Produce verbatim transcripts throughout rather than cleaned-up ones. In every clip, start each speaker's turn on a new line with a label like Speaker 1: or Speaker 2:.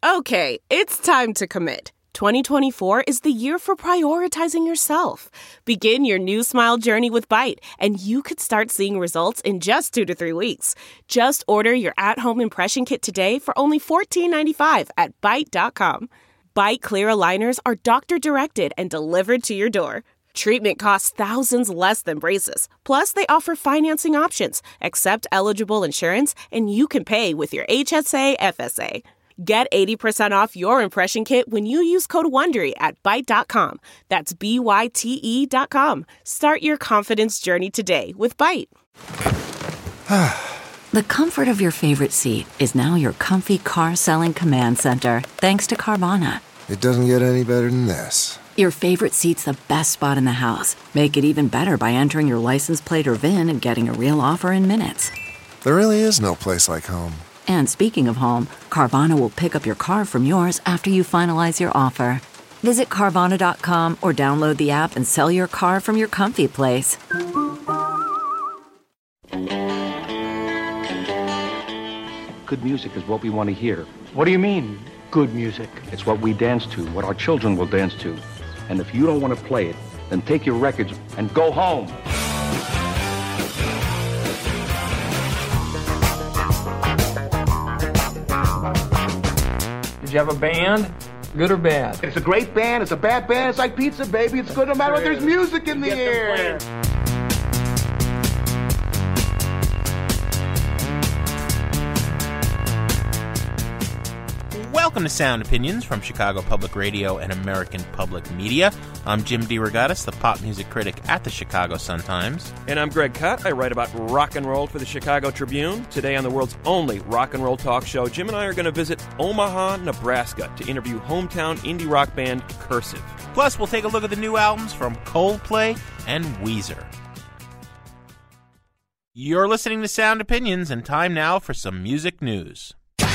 Speaker 1: Okay, it's time to commit. twenty twenty-four is the year for prioritizing yourself. Begin your new smile journey with Byte, and you could start seeing results in just two to three weeks. Just order your at-home impression kit today for only fourteen ninety-five at byte dot com. Byte clear aligners are doctor-directed and delivered to your door. Treatment costs thousands less than braces. Plus, they offer financing options, accept eligible insurance, and you can pay with your H S A F S A. Get eighty percent off your impression kit when you use code WONDERY at byte dot com. That's B Y T E dot com. Start your confidence journey today with Byte.
Speaker 2: The comfort of your favorite seat is now your comfy car-selling command center, thanks to Carvana.
Speaker 3: It doesn't get any better than this.
Speaker 2: Your favorite seat's the best spot in the house. Make it even better by entering your license plate or V I N and getting a real offer in minutes.
Speaker 3: There really is no place like home.
Speaker 2: And speaking of home, Carvana will pick up your car from yours after you finalize your offer. Visit Carvana dot com or download the app and sell your car from your comfy place.
Speaker 4: Good music is what we want to hear.
Speaker 5: What do you mean, good music?
Speaker 4: It's what we dance to, what our children will dance to. And if you don't want to play it, then take your records and go home.
Speaker 5: Did you have a band? Good or bad?
Speaker 6: It's a great band. It's a bad band. It's like pizza, baby. It's good no matter what. There's music in the air.
Speaker 7: Welcome to Sound Opinions from Chicago Public Radio and American Public Media. I'm Jim DeRogatis, the pop music critic at the Chicago Sun-Times.
Speaker 8: And I'm Greg Kot. I write about rock and roll for the Chicago Tribune. Today on the world's only rock and roll talk show, Jim and I are going to visit Omaha, Nebraska to interview hometown indie rock band Cursive.
Speaker 7: Plus, we'll take a look at the new albums from Coldplay and Weezer. You're listening to Sound Opinions, and time now for some music news.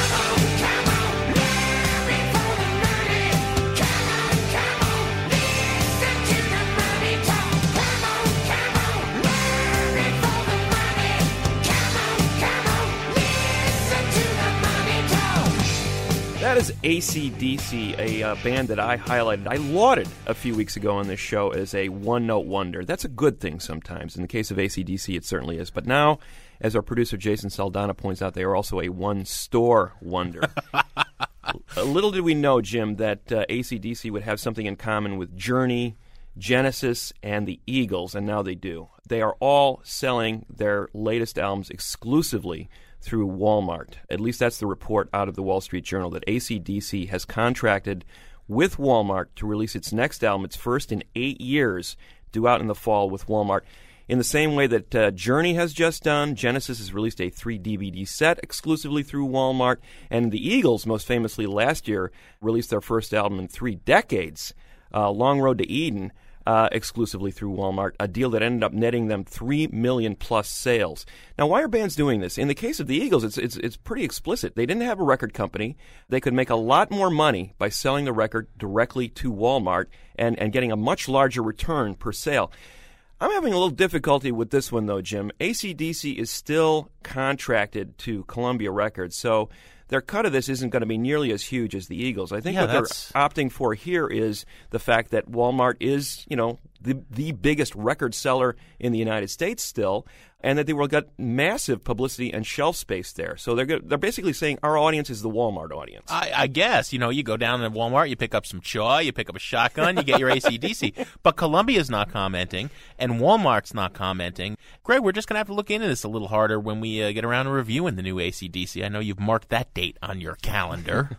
Speaker 8: That is A C D C, a uh, band that I highlighted, I lauded a few weeks ago on this show as a one-note wonder. That's a good thing sometimes. In the case of A C D C, it certainly is. But now, as our producer Jason Saldana points out, they are also a one-store wonder. Little did we know, Jim, that uh, A C D C would have something in common with Journey, Genesis, and the Eagles, and now they do. They are all selling their latest albums exclusively through Walmart. At least that's the report out of the Wall Street Journal, that A C D C has contracted with Walmart to release its next album, its first in eight years, due out in the fall with Walmart. In the same way that uh, Journey has just done, Genesis has released a three D V D set exclusively through Walmart, and the Eagles, most famously last year, released their first album in three decades, uh, Long Road to Eden, Uh, exclusively through Walmart, a deal that ended up netting them three million plus sales. Now, why are bands doing this? In the case of the Eagles, it's, it's it's pretty explicit. They didn't have a record company. They could make a lot more money by selling the record directly to Walmart and, and getting a much larger return per sale. I'm having a little difficulty with this one, though, Jim. A C D C is still contracted to Columbia Records, so their cut of this isn't going to be nearly as huge as the Eagles. I think
Speaker 7: yeah,
Speaker 8: what
Speaker 7: that's...
Speaker 8: they're opting for here is the fact that Walmart is, you know, the the biggest record seller in the United States still, and that they will get massive publicity and shelf space there. So they're good, they're basically saying our audience is the Walmart audience.
Speaker 7: I, I guess, you know, you go down to Walmart, you pick up some choy, you pick up a shotgun, you get your A C D C. But Columbia's not commenting, and Walmart's not commenting. Greg, we're just going to have to look into this a little harder when we uh, get around to reviewing the new A C D C. I know you've marked that date on your calendar.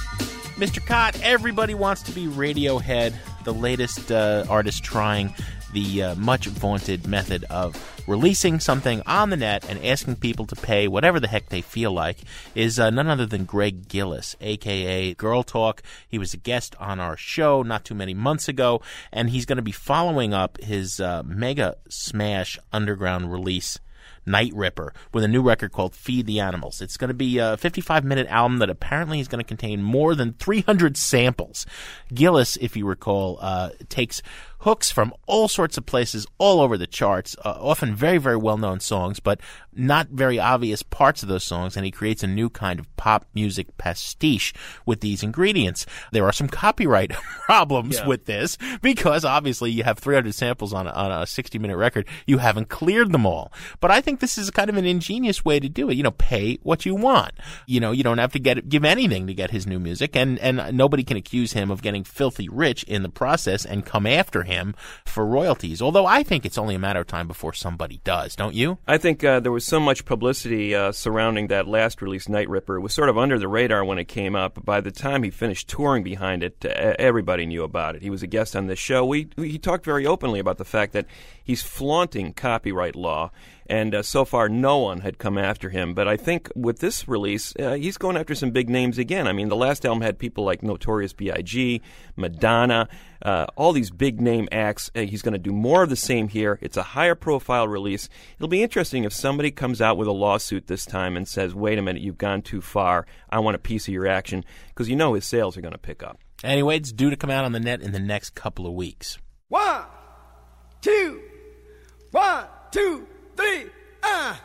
Speaker 7: Mister Kot, everybody wants to be Radiohead, the latest uh, artist trying the uh, much vaunted method of releasing something on the net and asking people to pay whatever the heck they feel like is uh, none other than Greg Gillis, a k a. Girl Talk. He was a guest on our show not too many months ago, and he's going to be following up his uh, mega smash underground release, Night Ripper, with a new record called Feed the Animals. It's going to be a fifty-five minute album that apparently is going to contain more than three hundred samples. Gillis, if you recall, uh, takes hooks from all sorts of places all over the charts, uh, often very, very well-known songs, but not very obvious parts of those songs, and he creates a new kind of pop music pastiche with these ingredients. There are some copyright problems
Speaker 8: yeah.
Speaker 7: with this, because obviously you have three hundred samples on a, on a sixty-minute record. You haven't cleared them all. But I think this is kind of an ingenious way to do it. You know, pay what you want. You know, you don't have to get give anything to get his new music, and, and nobody can accuse him of getting filthy rich in the process and come after him for royalties. Although I think it's only a matter of time before somebody does, don't you?
Speaker 8: I think uh, there was so much publicity uh, surrounding that last release, Night Ripper. It was sort of under the radar when it came up. By the time he finished touring behind it, uh, everybody knew about it. He was a guest on this show. We, we he talked very openly about the fact that he's flaunting copyright law, and uh, so far no one had come after him. But I think with this release, uh, he's going after some big names again. I mean, the last album had people like Notorious B I G, Madonna, uh, all these big name acts. Uh, he's going to do more of the same here. It's a higher profile release. It'll be interesting if somebody comes out with a lawsuit this time and says, wait a minute, you've gone too far. I want a piece of your action, because you know his sales are going to pick up.
Speaker 7: Anyway, it's due to come out on the net in the next couple of weeks.
Speaker 9: One, two, one, two, three, ah.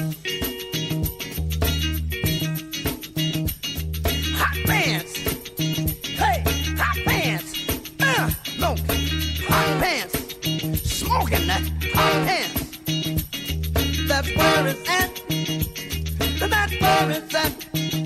Speaker 9: Hot pants. Hey, hot pants. Uh, look. Hot pants. Smoking that hot pants. That's where it's at. That's where it's at.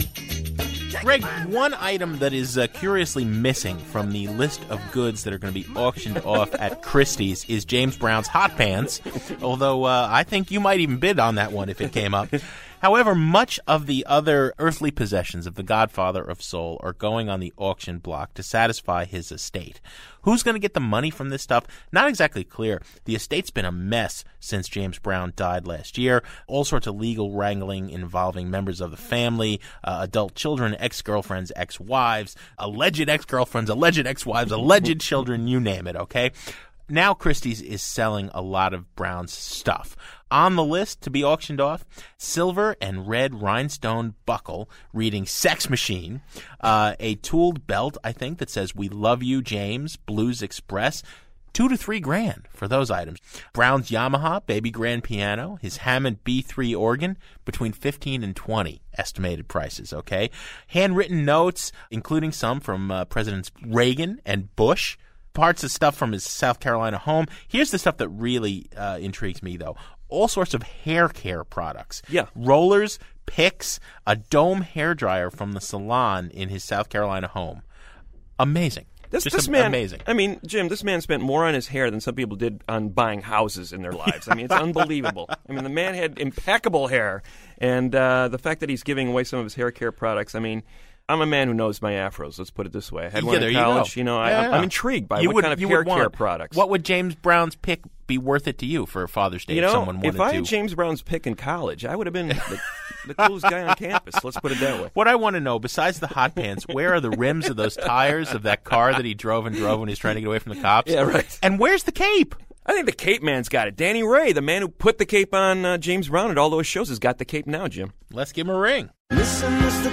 Speaker 7: Greg, one item that is uh, curiously missing from the list of goods that are going to be auctioned off at Christie's is James Brown's hot pants, although uh, I think you might even bid on that one if it came up. However, much of the other earthly possessions of the Godfather of Soul are going on the auction block to satisfy his estate. Who's going to get the money from this stuff? Not exactly clear. The estate's been a mess since James Brown died last year. All sorts of legal wrangling involving members of the family, uh, adult children, ex-girlfriends, ex-wives, alleged ex-girlfriends, alleged ex-wives, alleged children, you name it, okay? Now Christie's is selling a lot of Brown's stuff. On the list to be auctioned off, silver and red rhinestone buckle reading Sex Machine, uh, a tooled belt, I think, that says We Love You, James, Blues Express, two to three grand for those items. Brown's Yamaha Baby Grand piano, his Hammond B three organ, between fifteen and twenty estimated prices, okay? Handwritten notes, including some from uh, Presidents Reagan and Bush, parts of stuff from his South Carolina home. Here's the stuff that really uh, intrigues me, though. All sorts of hair care products.
Speaker 8: Yeah.
Speaker 7: Rollers, picks, a dome hairdryer from the salon in his South Carolina home. Amazing.
Speaker 8: This,
Speaker 7: Just
Speaker 8: this
Speaker 7: am-
Speaker 8: man,
Speaker 7: amazing.
Speaker 8: I mean, Jim, this man spent more on his hair than some people did on buying houses in their lives. I mean, it's unbelievable. I mean, the man had impeccable hair, and uh, the fact that he's giving away some of his hair care products, I mean, I'm a man who knows my afros. Let's put it this way. I had
Speaker 7: Yeah,
Speaker 8: one
Speaker 7: there
Speaker 8: in
Speaker 7: you
Speaker 8: college.
Speaker 7: go.
Speaker 8: You, know, I,
Speaker 7: Yeah,
Speaker 8: I'm,
Speaker 7: yeah.
Speaker 8: I'm intrigued by
Speaker 7: You
Speaker 8: what
Speaker 7: would-
Speaker 8: kind of
Speaker 7: you
Speaker 8: hair
Speaker 7: would want-
Speaker 8: care products.
Speaker 7: What would James Brown's pick be worth it to you for Father's Day
Speaker 8: You
Speaker 7: if
Speaker 8: know,
Speaker 7: someone wanted
Speaker 8: if I
Speaker 7: to?
Speaker 8: had James Brown's pick in college, I would have been the, the coolest guy on campus. Let's put it that way.
Speaker 7: What I want to know, besides the hot pants, where are the rims of those tires of that car that he drove and drove when he was trying to get away from the cops?
Speaker 8: Yeah, right.
Speaker 7: And where's the cape?
Speaker 8: I think the cape man's got it. Danny Ray, the man who put the cape on uh, James Brown at all those shows, has got the cape now, Jim.
Speaker 7: Let's give him a ring.
Speaker 9: Listen as the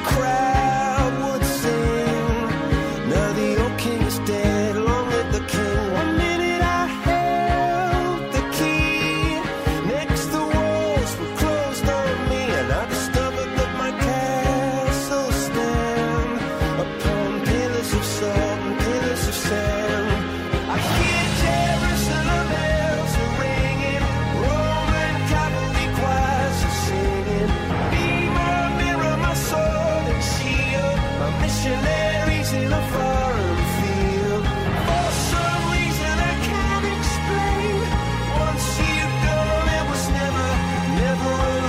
Speaker 9: crowd would sing. Now the old king is dead, long live the king. One minute I held the key. Next the walls were closed on me, and I discovered that my castle stand upon pillars of salt and pillars of sand. I hear Jerusalem bells are ringing, Roman cavalry choirs are singing. Be my mirror, my sword and shield, my missionaries in a foreign field. For some reason I can't explain, once you've gone, it was never, never an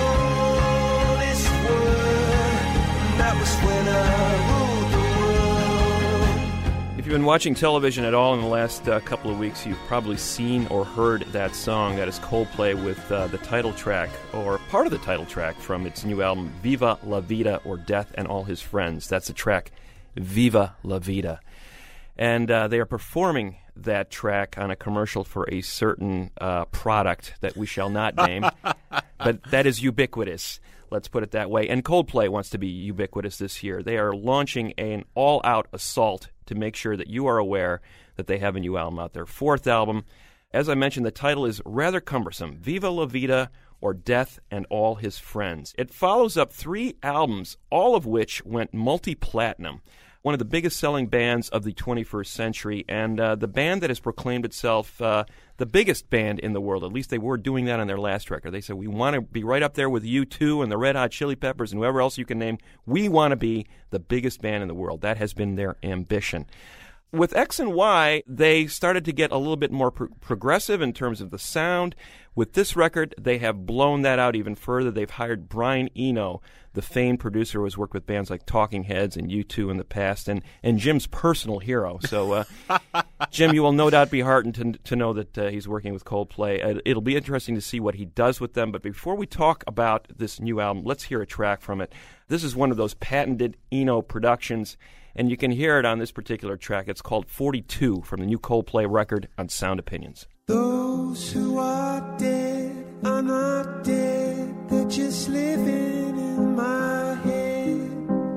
Speaker 9: honest word. That was when I ruled the world.
Speaker 8: If you've been watching television at all in the last uh, couple of weeks, you've probably seen or heard that song. That is Coldplay with uh, the title track, or part of the title track, from its new album, Viva La Vida, or Death and All His Friends. That's the track, Viva La Vida. And uh, they are performing that track on a commercial for a certain uh, product that we shall not name, but that is ubiquitous. Let's put it that way. And Coldplay wants to be ubiquitous this year. They are launching an all-out assault to make sure that you are aware that they have a new album out. Their fourth album. As I mentioned, the title is rather cumbersome, Viva La Vida, or Death and All His Friends. It follows up three albums, all of which went multi-platinum. One of the biggest selling bands of the twenty-first century, and uh, the band that has proclaimed itself uh, the biggest band in the world. At least they were doing that on their last record. They said, we want to be right up there with U two and the Red Hot Chili Peppers and whoever else you can name. We want to be the biggest band in the world. That has been their ambition. With X and Y, they started to get a little bit more pro- progressive in terms of the sound. With this record, they have blown that out even further. They've hired Brian Eno, the famed producer who has worked with bands like Talking Heads and U two in the past, and, and Jim's personal hero. So, uh, Jim, you will no doubt be heartened to, to know that uh, he's working with Coldplay. Uh, it'll be interesting to see what he does with them. But before we talk about this new album, let's hear a track from it. This is one of those patented Eno productions, and you can hear it on this particular track. It's called forty-two from the new Coldplay record on Sound Opinions.
Speaker 9: Those who are dead are not dead, they're just living in my head.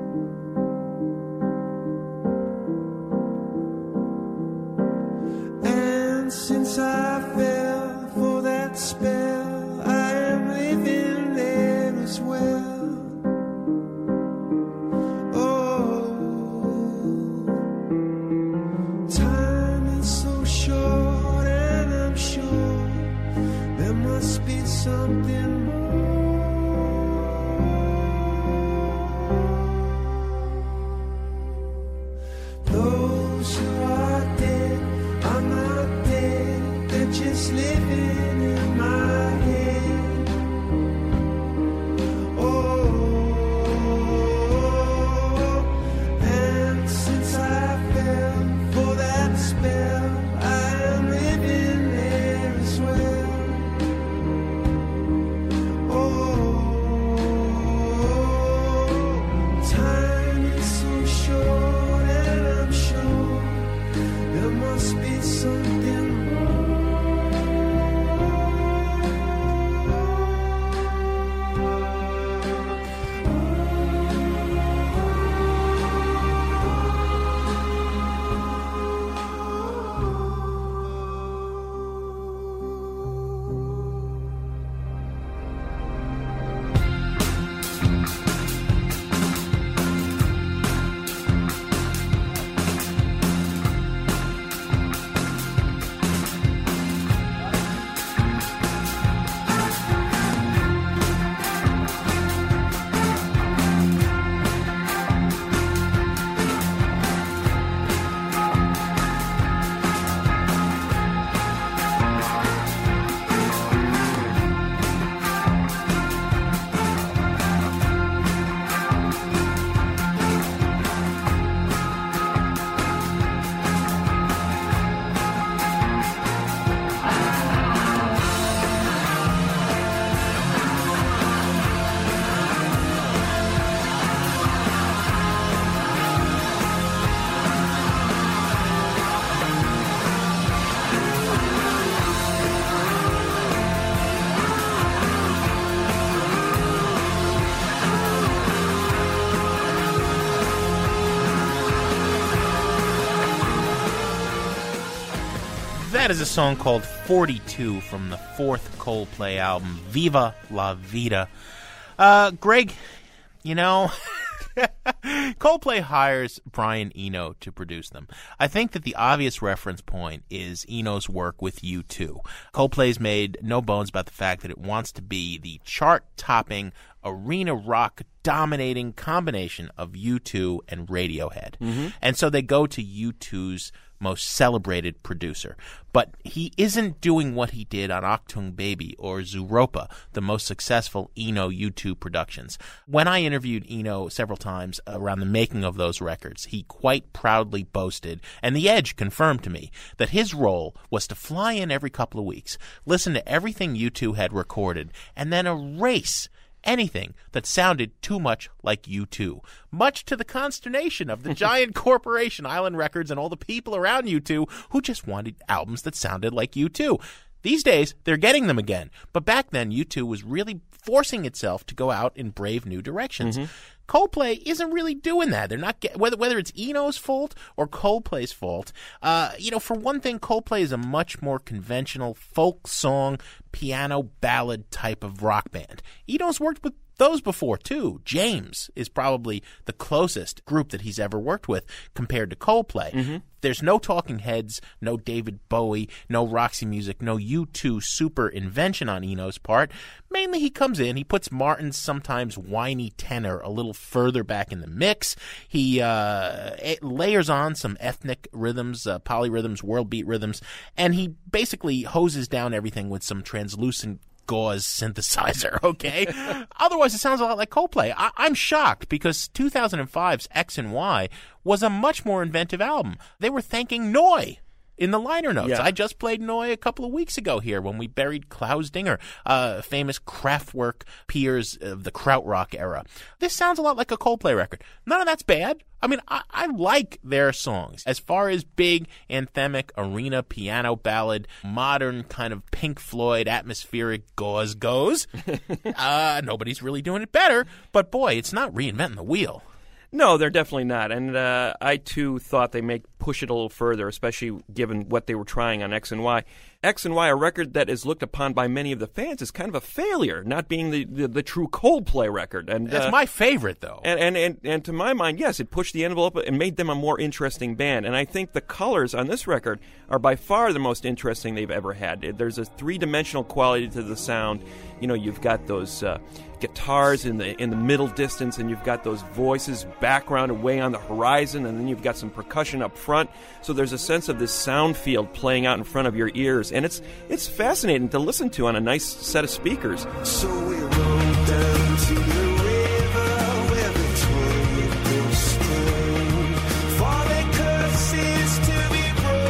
Speaker 9: And since I fell for that spell, I am living there as well. Something more. Those who are dead are not dead, they're just living in my head. Oh, and since I fell for that spell, I am living there as well.
Speaker 7: That is a song called forty-two from the fourth Coldplay album, Viva La Vida. Uh, Greg, you know, Coldplay hires Brian Eno to produce them. I think that the obvious reference point is Eno's work with U two. Coldplay's made no bones about the fact that it wants to be the chart-topping arena rock dominating combination of U two and Radiohead.
Speaker 8: Mm-hmm.
Speaker 7: And so they go to U two's most celebrated producer. But he isn't doing what he did on Achtung Baby or Zooropa, the most successful Eno U two productions. When I interviewed Eno several times around the making of those records, he quite proudly boasted, and The Edge confirmed to me, that his role was to fly in every couple of weeks, listen to everything U two had recorded, and then erase anything that sounded too much like U two, much to the consternation of the giant corporation Island Records and all the people around U two who just wanted albums that sounded like U two. These days, they're getting them again, but back then U two was really forcing itself to go out in brave new directions.
Speaker 8: Mm-hmm.
Speaker 7: Coldplay isn't really doing that. They're not get, whether whether it's Eno's fault or Coldplay's fault. Uh, you know, for one thing, Coldplay is a much more conventional folk song, piano ballad type of rock band. Eno's worked with those before too. James is probably the closest group that he's ever worked with compared to Coldplay.
Speaker 8: Mm-hmm.
Speaker 7: There's no Talking Heads, no David Bowie, no Roxy Music, no U two super invention on Eno's part. Mainly he comes in, he puts Martin's sometimes whiny tenor a little further back in the mix. He uh, layers on some ethnic rhythms, uh, polyrhythms, world beat rhythms, and he basically hoses down everything with some translucent gauze synthesizer, okay? Otherwise, it sounds a lot like Coldplay. I- I'm shocked because two thousand five's X and Y was a much more inventive album. They were thanking Neu in the liner notes.
Speaker 8: Yeah.
Speaker 7: I just played Neu a couple of weeks ago here when we buried Klaus Dinger, uh, famous Kraftwerk peers of the krautrock era. This sounds a lot like a Coldplay record. None of that's bad. I mean, I, I like their songs. As far as big, anthemic, arena, piano ballad, modern kind of Pink Floyd, atmospheric gauze goes, uh, nobody's really doing it better. But boy, it's not reinventing the wheel.
Speaker 8: No, they're definitely not. And uh, I, too, thought they may push it a little further, especially given what they were trying on X and Y. X and Y, a record that is looked upon by many of the fans as kind of a failure, not being the, the, the true Coldplay record. And
Speaker 7: That's
Speaker 8: uh,
Speaker 7: my favorite, though.
Speaker 8: And, and, and, and to my mind, yes, it pushed the envelope and made them a more interesting band. And I think the colors on this record are by far the most interesting they've ever had. There's a three-dimensional quality to the sound. You know, you've got those uh, guitars in the in the middle distance, and you've got those voices background away on the horizon, and then you've got some percussion up front. So there's a sense of this sound field playing out in front of your ears, and it's it's fascinating to listen to on a nice set of speakers.
Speaker 9: So we rode down to the river where the twinkle spring for their curses to be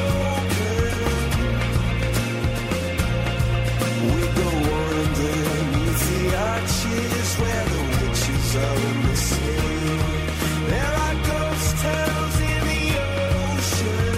Speaker 9: broken. We go underneath the arches where the witches are in the sea. There are ghost towns in the ocean.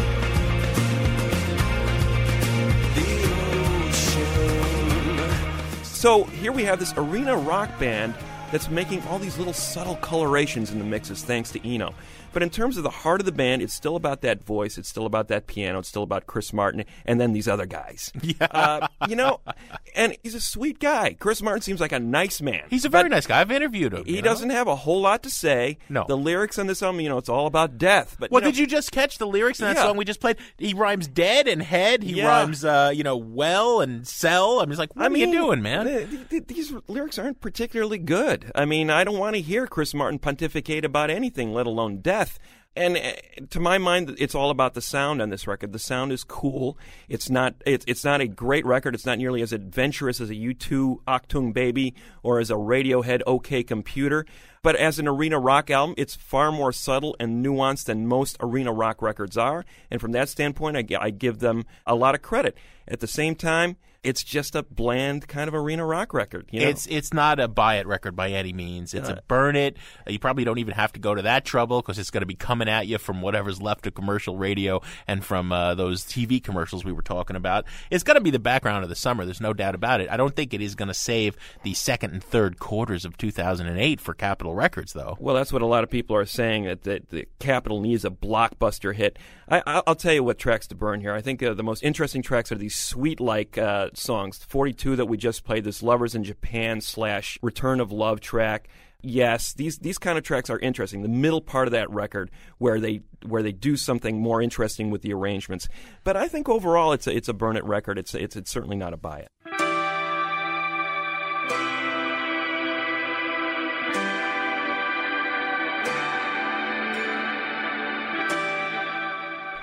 Speaker 8: So here we have this arena rock band that's making all these little subtle colorations in the mixes thanks to Eno. But in terms of the heart of the band, it's still about that voice, it's still about that piano, it's still about Chris Martin, and then these other guys.
Speaker 7: Yeah.
Speaker 8: Uh, you know, and he's a sweet guy. Chris Martin seems like a nice man.
Speaker 7: He's a very
Speaker 8: but
Speaker 7: nice guy. I've interviewed him.
Speaker 8: He
Speaker 7: you know?
Speaker 8: doesn't have a whole lot to say.
Speaker 7: No.
Speaker 8: The lyrics on this album, you know, it's all about death. But
Speaker 7: Well,
Speaker 8: you know,
Speaker 7: did you just catch the lyrics in that
Speaker 8: Yeah.
Speaker 7: song we just played? He rhymes dead and head. He
Speaker 8: Yeah.
Speaker 7: rhymes, uh, you know, well and sell. I mean, it's like, what
Speaker 8: I
Speaker 7: are
Speaker 8: mean,
Speaker 7: you doing, man?
Speaker 8: th- th- th- these lyrics aren't particularly good. I mean, I don't want to hear Chris Martin pontificate about anything, let alone death. And uh, to my mind, it's all about the sound on this record. The sound is cool. It's not. It's it's not a great record. It's not nearly as adventurous as a U two Achtung Baby or as a Radiohead OK Computer. But as an arena rock album, it's far more subtle and nuanced than most arena rock records are. And from that standpoint, I, g- I give them a lot of credit. At the same time, it's just a bland kind of arena rock record. You know?
Speaker 7: It's it's not a buy it record by any means. It's
Speaker 8: Uh,
Speaker 7: a burn it. You probably don't even have to go to that trouble because it's going to be coming at you from whatever's left of commercial radio and from uh, those T V commercials we were talking about. It's going to be the background of the summer. There's no doubt about it. I don't think it is going to save the second and third quarters of two thousand eight for Capitol Records, though.
Speaker 8: Well, that's what a lot of people are saying, that, that the Capitol needs a blockbuster hit. I, I, I'll tell you what tracks to burn here. I think uh, the most interesting tracks are these sweet-like uh, songs. forty-two that we just played, this Lovers in Japan slash Return of Love track. Yes, these these kind of tracks are interesting. The middle part of that record, where they where they do something more interesting with the arrangements. But I think overall, it's a, it's a burn it record. It's a, it's it's certainly not a buy it.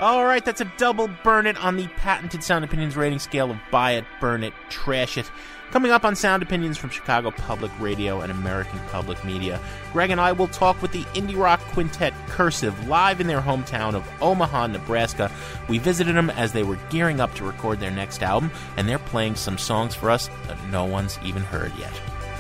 Speaker 7: All right, that's a double burn it on the patented Sound Opinions rating scale of buy it, burn it, trash it. Coming up on Sound Opinions from Chicago Public Radio and American Public Media, Greg and I will talk with the indie rock quintet Cursive live in their hometown of Omaha, Nebraska. We visited them as they were gearing up to record their next album, and they're playing some songs for us that no one's even heard yet.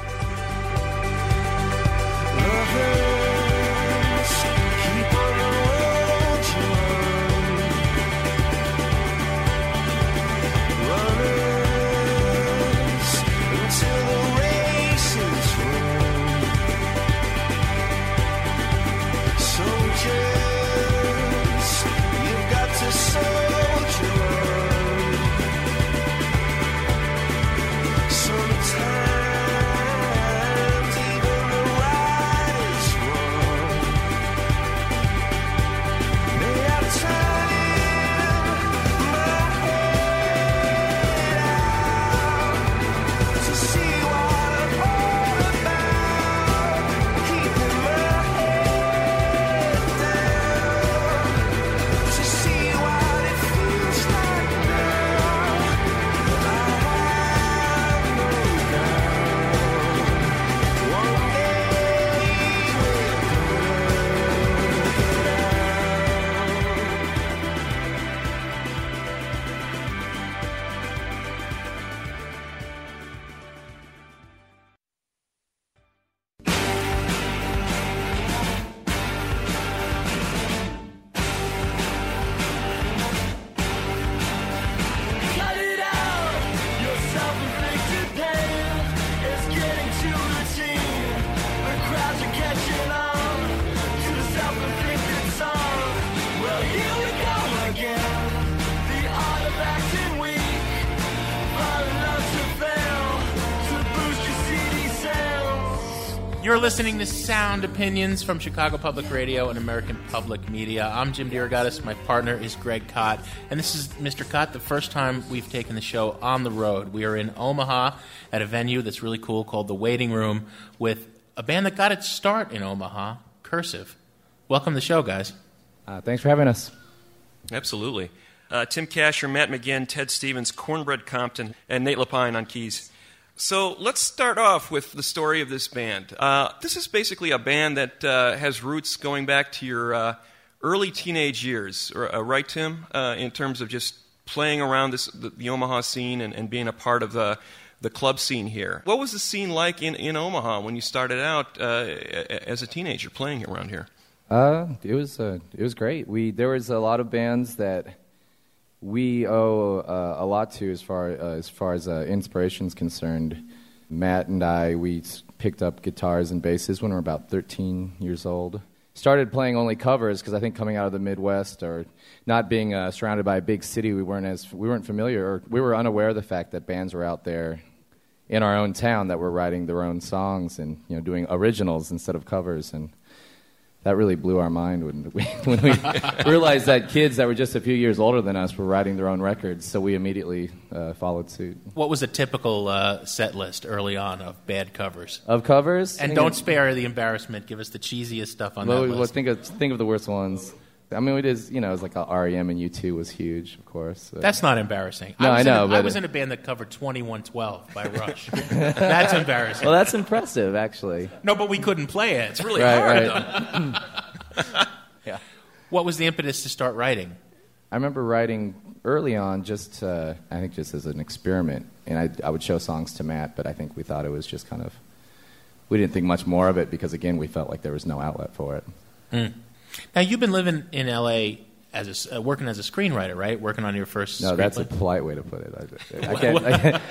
Speaker 7: You're listening to Sound Opinions from Chicago Public Radio and American Public Media. I'm Jim DeRogatis. My partner is Greg Kot. And this is, Mister Kot, the first time we've taken the show on the road. We are in Omaha at a venue that's really cool called The Waiting Room with a band that got its start in Omaha, Cursive. Welcome to the show, guys.
Speaker 10: Uh, thanks for having us.
Speaker 8: Absolutely. Uh, Tim Kasher, Matt McGinn, Ted Stevens, Cornbread Compton, and Nate Lapine on keys. So let's start off with the story of this band. Uh, this is basically a band that uh, has roots going back to your uh, early teenage years, uh, right, Tim? Uh, in terms of just playing around this, the, the Omaha scene and, and being a part of the the club scene here. What was the scene like in, in Omaha when you started out uh, as a teenager playing around here?
Speaker 10: Uh, it was uh, it was great. We there was a lot of bands that we owe uh, a lot to as far uh, as far as uh, inspiration's concerned. Matt and I, we picked up guitars and basses when we were about thirteen years old. Started playing only covers because I think coming out of the Midwest or not being uh, surrounded by a big city, we weren't as we weren't familiar or we were unaware of the fact that bands were out there in our own town that were writing their own songs and you know doing originals instead of covers. And that really blew our mind when we, when we realized that kids that were just a few years older than us were writing their own records, so we immediately uh, followed suit.
Speaker 7: What was a typical uh, set list early on of bad covers?
Speaker 10: Of covers?
Speaker 7: And don't spare the embarrassment. Give us the cheesiest stuff on
Speaker 10: well,
Speaker 7: that list.
Speaker 10: Well, think of, think of the worst ones. I mean, we did, you know, it was like R E M and U two was huge, of course. But.
Speaker 7: That's not embarrassing.
Speaker 10: No,
Speaker 7: I, was
Speaker 10: I know.
Speaker 7: In a,
Speaker 10: but
Speaker 7: I was in a band that covered twenty-one twelve by Rush. That's embarrassing.
Speaker 10: Well, that's impressive, actually.
Speaker 7: No, but we couldn't play it. It's really
Speaker 10: right,
Speaker 7: hard.
Speaker 10: Right.
Speaker 7: Yeah. What was the impetus to start writing?
Speaker 10: I remember writing early on, just uh, I think just as an experiment, and I, I would show songs to Matt, but I think we thought it was just kind of we didn't think much more of it because again we felt like there was no outlet for it.
Speaker 7: Mm. Now you've been living in L A as a, uh, working as a screenwriter, right? Working on your first.
Speaker 10: No, that's
Speaker 7: screenplay?
Speaker 10: a polite way to put it. I, I can't. I,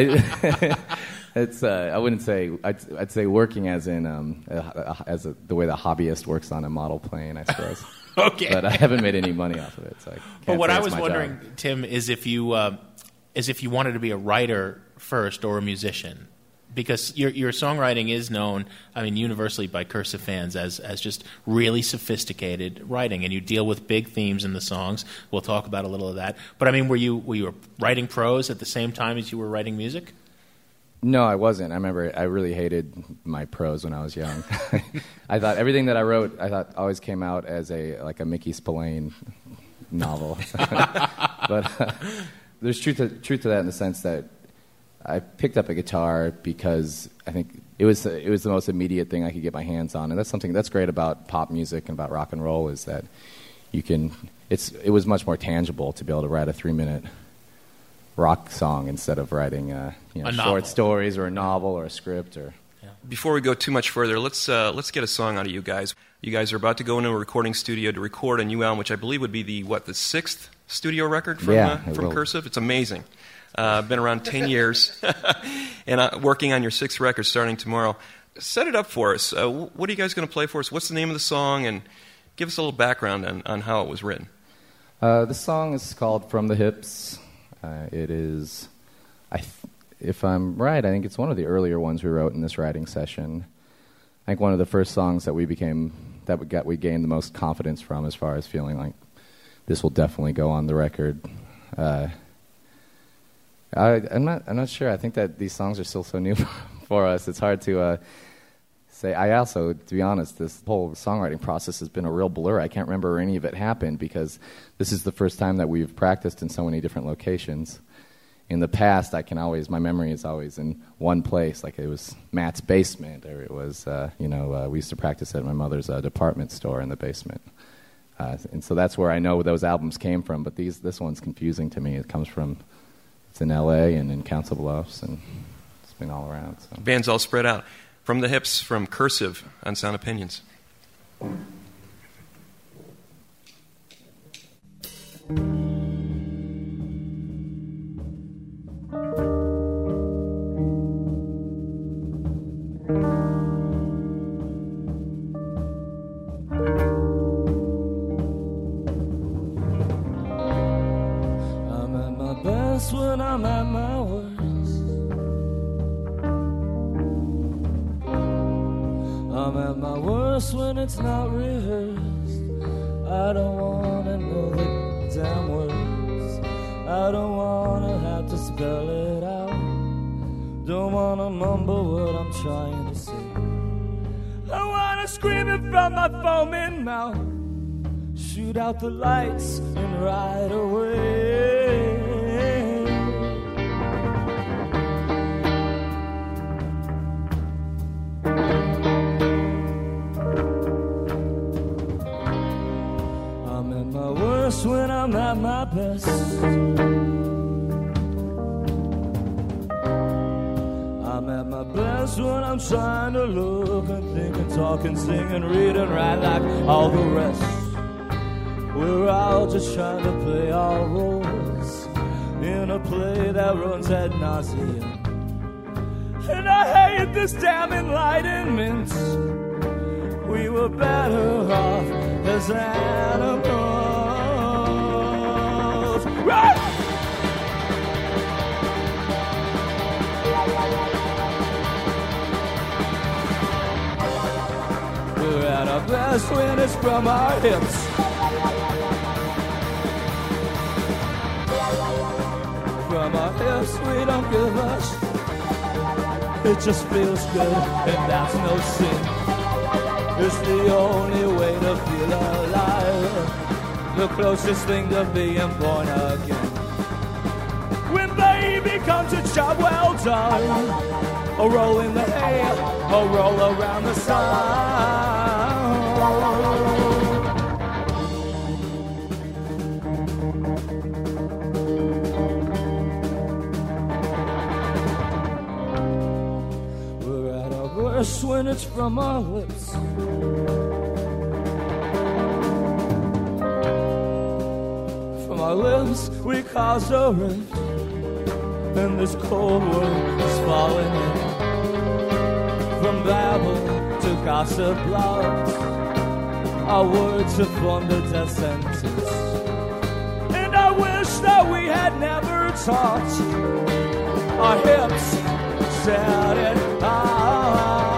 Speaker 10: I, it's uh, I wouldn't say I'd, I'd say working as in um, as a, the way the hobbyist works on a model plane, I suppose.
Speaker 7: Okay.
Speaker 10: But I haven't made any money off of it, so I can't
Speaker 7: But what
Speaker 10: say
Speaker 7: I
Speaker 10: it's
Speaker 7: was
Speaker 10: my
Speaker 7: wondering,
Speaker 10: job.
Speaker 7: Tim, is if you uh, is if you wanted to be a writer first or a musician, because your your songwriting is known, I mean, universally by Cursive fans as as just really sophisticated writing, and you deal with big themes in the songs. We'll talk about a little of that. But I mean, were you were you writing prose at the same time as you were writing music?
Speaker 10: No, I wasn't. I remember I really hated my prose when I was young. I thought everything that I wrote, I thought always came out as a like a Mickey Spillane novel. But uh, there's truth to, truth to that in the sense that I picked up a guitar because I think it was it was the most immediate thing I could get my hands on, and that's something that's great about pop music and about rock and roll is that you can. It's it was much more tangible to be able to write a three minute rock song instead of writing uh, you know, short stories or a novel or a script or.
Speaker 8: Before we go too much further, let's uh, let's get a song out of you guys. You guys are about to go into a recording studio to record a new album, which I believe would be the what the sixth studio record from
Speaker 10: yeah,
Speaker 8: uh, from Cursive. It's amazing. Uh, been around ten years, and uh, working on your sixth record starting tomorrow. Set it up for us. Uh, what are you guys going to play for us? What's the name of the song? And give us a little background on, on how it was written.
Speaker 10: Uh, the song is called From the Hips. Uh, it is, I, th- if I'm right, I think it's one of the earlier ones we wrote in this writing session. I think one of the first songs that we became, that we got, we gained the most confidence from as far as feeling like this will definitely go on the record. Uh, I, I'm not. I'm not sure. I think that these songs are still so new for us. It's hard to uh, say. I also, to be honest, this whole songwriting process has been a real blur. I can't remember where any of it happened because this is the first time that we've practiced in so many different locations. In the past, I can always. My memory is always in one place. Like it was Matt's basement, or it was. Uh, you know, uh, we used to practice at my mother's uh, department store in the basement. Uh, and so that's where I know those albums came from. But these, this one's confusing to me. It comes from. It's in L A and in Council Bluffs, and it's been all around. So.
Speaker 8: Band's all spread out. From the Hips, from Cursive on Sound Opinions.
Speaker 9: When I'm at my worst, I'm at my worst when it's not rehearsed. I don't wanna know the damn words. I don't wanna have to spell it out. Don't wanna mumble what I'm trying to say. I wanna scream it from my foaming mouth. Shoot out the lights and ride away. When I'm at my best, I'm at my best when I'm trying to look and think and talk and sing and read and write like all the rest. We're all just trying to play our roles in a play that runs ad nauseum. And I hate this damn enlightenment. We were better off as animals. Right! We're at our best when it's from our hips. From our hips we don't give a shit. It just feels good and that's no sin. It's the only way to feel alive. The closest thing to being born again. When baby comes a job well done, a roll in the hay, a roll around the sun. We're at our worst when it's from our lips. Our lips, we cause a rift, and this cold world is falling in. From babble to gossip blogs, our words have formed a death sentence. And I wish that we had never talked. Our hips said it out.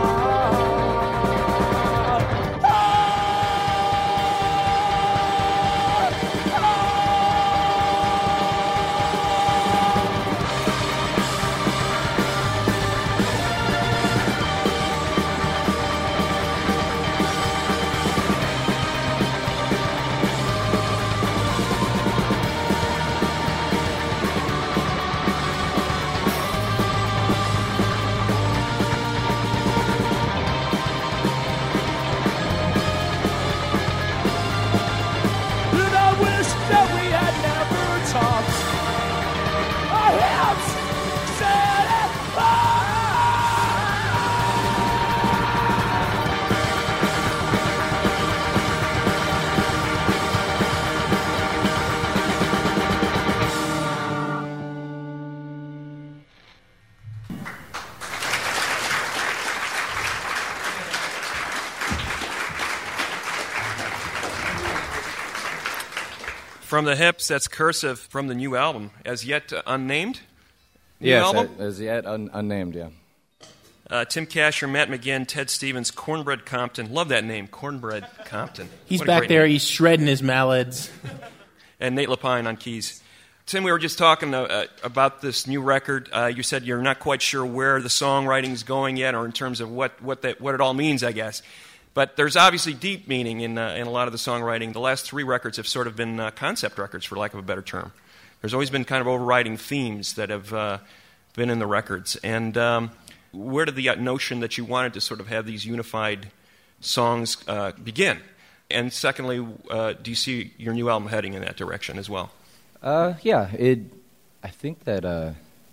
Speaker 8: From the Hips, that's Cursive from the new album, as yet uh, unnamed. New
Speaker 10: yes,
Speaker 8: album?
Speaker 10: as yet un- unnamed, yeah.
Speaker 8: Uh, Tim Kasher, Matt McGinn, Ted Stevens, Cornbread Compton. Love that name, Cornbread Compton.
Speaker 7: He's
Speaker 8: What a
Speaker 7: back
Speaker 8: great
Speaker 7: there.
Speaker 8: name.
Speaker 7: He's shredding his mallards.
Speaker 8: And Nate Lapine on keys. Tim, we were just talking uh, uh, about this new record. Uh, you said you're not quite sure where the songwriting is going yet, or in terms of what what that what it all means, I guess. But there's obviously deep meaning in uh, in a lot of the songwriting. The last three records have sort of been uh, concept records, for lack of a better term. There's always been kind of overriding themes that have uh, been in the records. And um, where did the notion that you wanted to sort of have these unified songs uh, begin? And secondly, uh, do you see your new album heading in that direction as well?
Speaker 10: Uh, yeah, it. I think that uh,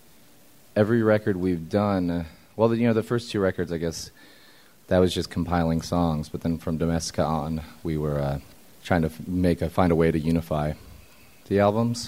Speaker 10: every record we've done, uh, well, the, you know, the first two records, I guess, that was just compiling songs. But then from Domestica on, we were uh, trying to f- make a find a way to unify the albums.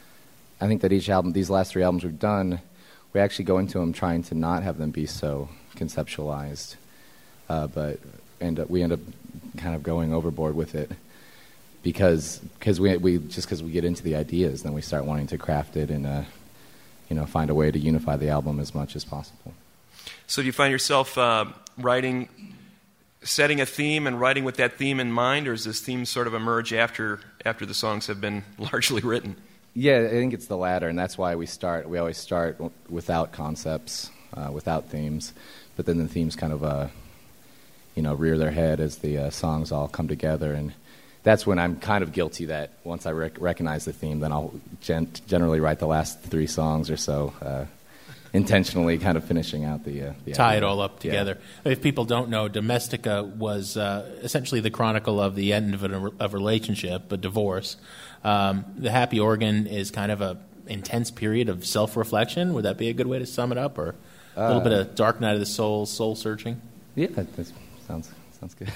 Speaker 10: I think that each album, these last three albums we've done, we actually go into them trying to not have them be so conceptualized, uh, but end up, we end up kind of going overboard with it. Because cause we we just because we get into the ideas, then we start wanting to craft it and uh, you know find a way to unify the album as much as possible.
Speaker 8: So do you find yourself uh, writing, setting a theme and writing with that theme in mind, or does this theme sort of emerge after after the songs have been largely written?
Speaker 10: Yeah, I think it's the latter, and that's why we start. We always start w- without concepts, uh, without themes, but then the themes kind of uh, you know rear their head as the uh, songs all come together and. That's when I'm kind of guilty that once I rec- recognize the theme, then I'll gen- generally write the last three songs or so, uh, intentionally kind of finishing out the... Uh, the
Speaker 7: Tie
Speaker 10: idea.
Speaker 7: it all up together. Yeah. If people don't know, Domestica was uh, essentially the chronicle of the end of a, of a relationship, a divorce. Um, the Happy Organ is kind of a intense period of self-reflection. Would that be a good way to sum it up? Or a little
Speaker 10: uh,
Speaker 7: bit of Dark Night of the Soul, soul-searching?
Speaker 10: Yeah, that, that sounds... Sounds good.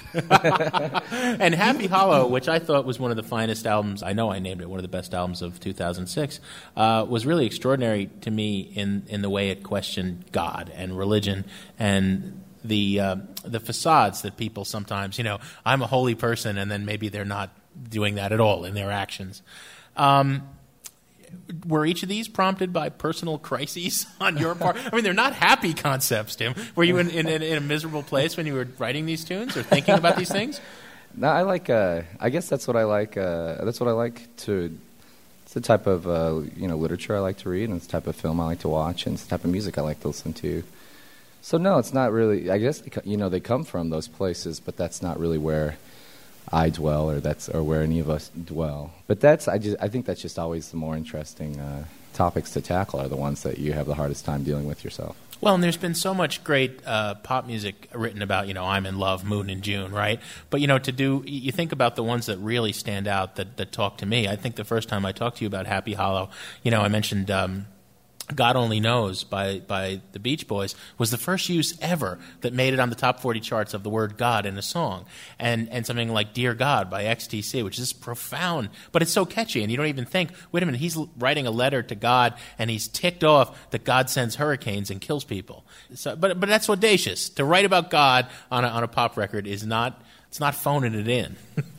Speaker 7: And Happy Hollow, which I thought was one of the finest albums, I know I named it one of the best albums of two thousand six, uh, was really extraordinary to me in, in the way it questioned God and religion and the uh, the facades that people sometimes, you know, I'm a holy person, and then maybe they're not doing that at all in their actions. Um, were each of these prompted by personal crises on your part? I mean, they're not happy concepts, Tim. Were you in, in, in a miserable place when you were writing these tunes or thinking about these things?
Speaker 10: No, I like. Uh, I guess that's what I like. Uh, that's what I like to. It's the type of uh, you know literature I like to read, and it's the type of film I like to watch, and it's the type of music I like to listen to. So no, it's not really. I guess they, co- you know they come from those places, but that's not really where I dwell, or that's or where any of us dwell. But that's I just I think that's just always the more interesting uh, topics to tackle are the ones that you have the hardest time dealing with yourself.
Speaker 7: Well, and there's been so much great uh, pop music written about, you know, I'm in love, Moon and June, right? But, you know, to do, you think about the ones that really stand out that, that talk to me. I think the first time I talked to you about Happy Hollow, you know, I mentioned um, God Only Knows by, by the Beach Boys was the first use ever that made it on the top forty charts of the word God in a song. And and something like Dear God by X T C, which is profound, but it's so catchy, and you don't even think, wait a minute, he's writing a letter to God, and he's ticked off that God sends hurricanes and kills people. So, but but that's audacious. To write about God on a, on a pop record is not, it's not phoning it in.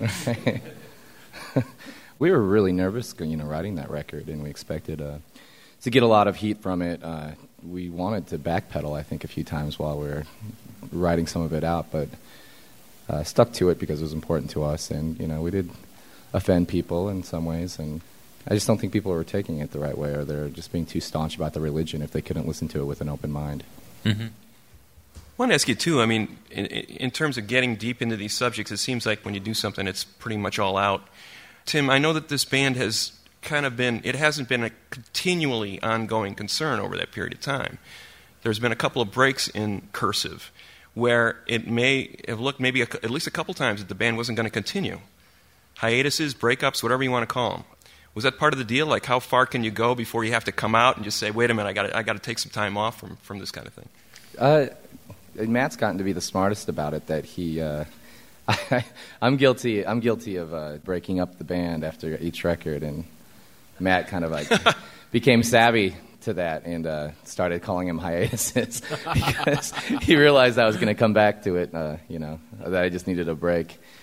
Speaker 10: We were really nervous, you know, writing that record, and we expected a... to get a lot of heat from it. Uh, we wanted to backpedal, I think, a few times while we were writing some of it out, but uh, stuck to it because it was important to us. And, you know, we did offend people in some ways, and I just don't think people were taking it the right way, or they're just being too staunch about the religion if they couldn't listen to it with an open mind.
Speaker 8: Mm-hmm. I want to ask you, too, I mean, in, in terms of getting deep into these subjects, it seems like when you do something, it's pretty much all out. Tim, I know that this band has kind of been, it hasn't been a continually ongoing concern over that period of time. There's been a couple of breaks in Cursive where it may have looked maybe a, at least a couple times that the band wasn't going to continue. Hiatuses, breakups, whatever you want to call them. Was that part of the deal? Like, how far can you go before you have to come out and just say, wait a minute, I got I got to take some time off from, from this kind of thing?
Speaker 10: Uh, Matt's gotten to be the smartest about it. That he, uh, I, I'm guilty. I'm guilty of uh, breaking up the band after each record, and Matt kind of like became savvy to that and uh, started calling him hiatuses because he realized I was going to come back to it. Uh, you know, that I just needed a break.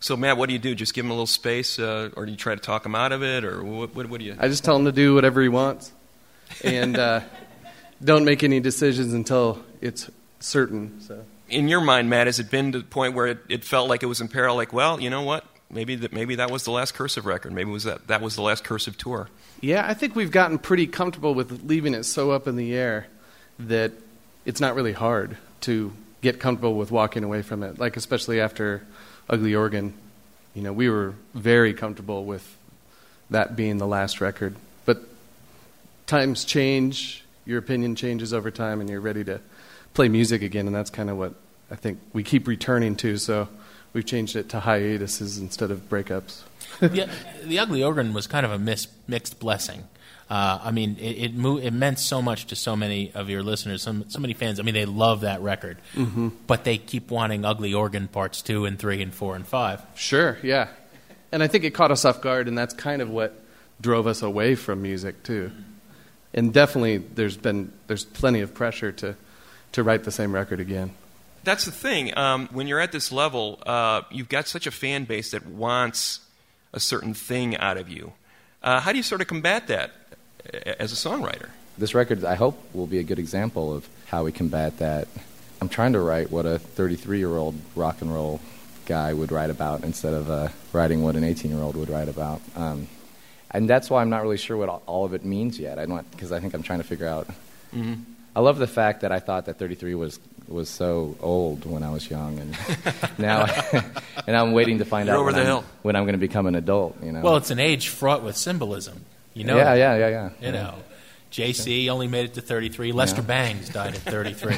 Speaker 8: So, Matt, what do you do? Just give him a little space, uh, or do you try to talk him out of it, or what, what, what do you...
Speaker 11: I just tell him to do whatever he wants, and uh, don't make any decisions until it's certain. So,
Speaker 8: in your mind, Matt, has it been to the point where it, it felt like it was in peril, like, well, you know what? Maybe that maybe that was the last Cursive record. Maybe it was that, that was the last Cursive tour.
Speaker 11: Yeah, I think we've gotten pretty comfortable with leaving it so up in the air that it's not really hard to get comfortable with walking away from it, like especially after Ugly Organ. You know, we were very comfortable with that being the last record. But times change, your opinion changes over time, and you're ready to play music again, and that's kind of what I think we keep returning to, so we've changed it to hiatuses instead of breakups.
Speaker 7: the, the Ugly Organ was kind of a mis- mixed blessing. Uh, I mean, it it, mo- it meant so much to so many of your listeners, some, so many fans. I mean, they love that record,
Speaker 11: mm-hmm.
Speaker 7: but they keep wanting Ugly Organ parts two and three and four and five.
Speaker 11: Sure, yeah. And I think it caught us off guard, and that's kind of what drove us away from music, too. And definitely there's been there's plenty of pressure to, to write the same record again.
Speaker 8: That's the thing. Um, when you're at this level, uh, you've got such a fan base that wants a certain thing out of you. Uh, how do you sort of combat that as a songwriter?
Speaker 10: This record, I hope, will be a good example of how we combat that. I'm trying to write what a thirty-three-year-old rock and roll guy would write about instead of uh, writing what an eighteen-year-old would write about. Um, and that's why I'm not really sure what all of it means yet. I don't, because I think I'm trying to figure out.
Speaker 8: Mm-hmm.
Speaker 10: I love the fact that I thought that thirty-three was was so old when I was young, and now and I'm waiting to find
Speaker 8: You're
Speaker 10: out
Speaker 8: over
Speaker 10: when,
Speaker 8: the
Speaker 10: I'm,
Speaker 8: hill.
Speaker 10: when I'm going to become an adult. You know.
Speaker 7: Well, it's an age fraught with symbolism. You know.
Speaker 10: Yeah, yeah, yeah, yeah.
Speaker 7: You
Speaker 10: yeah.
Speaker 7: know, J C only made it to thirty-three. Lester
Speaker 10: Yeah.
Speaker 7: Bangs died at thirty-three.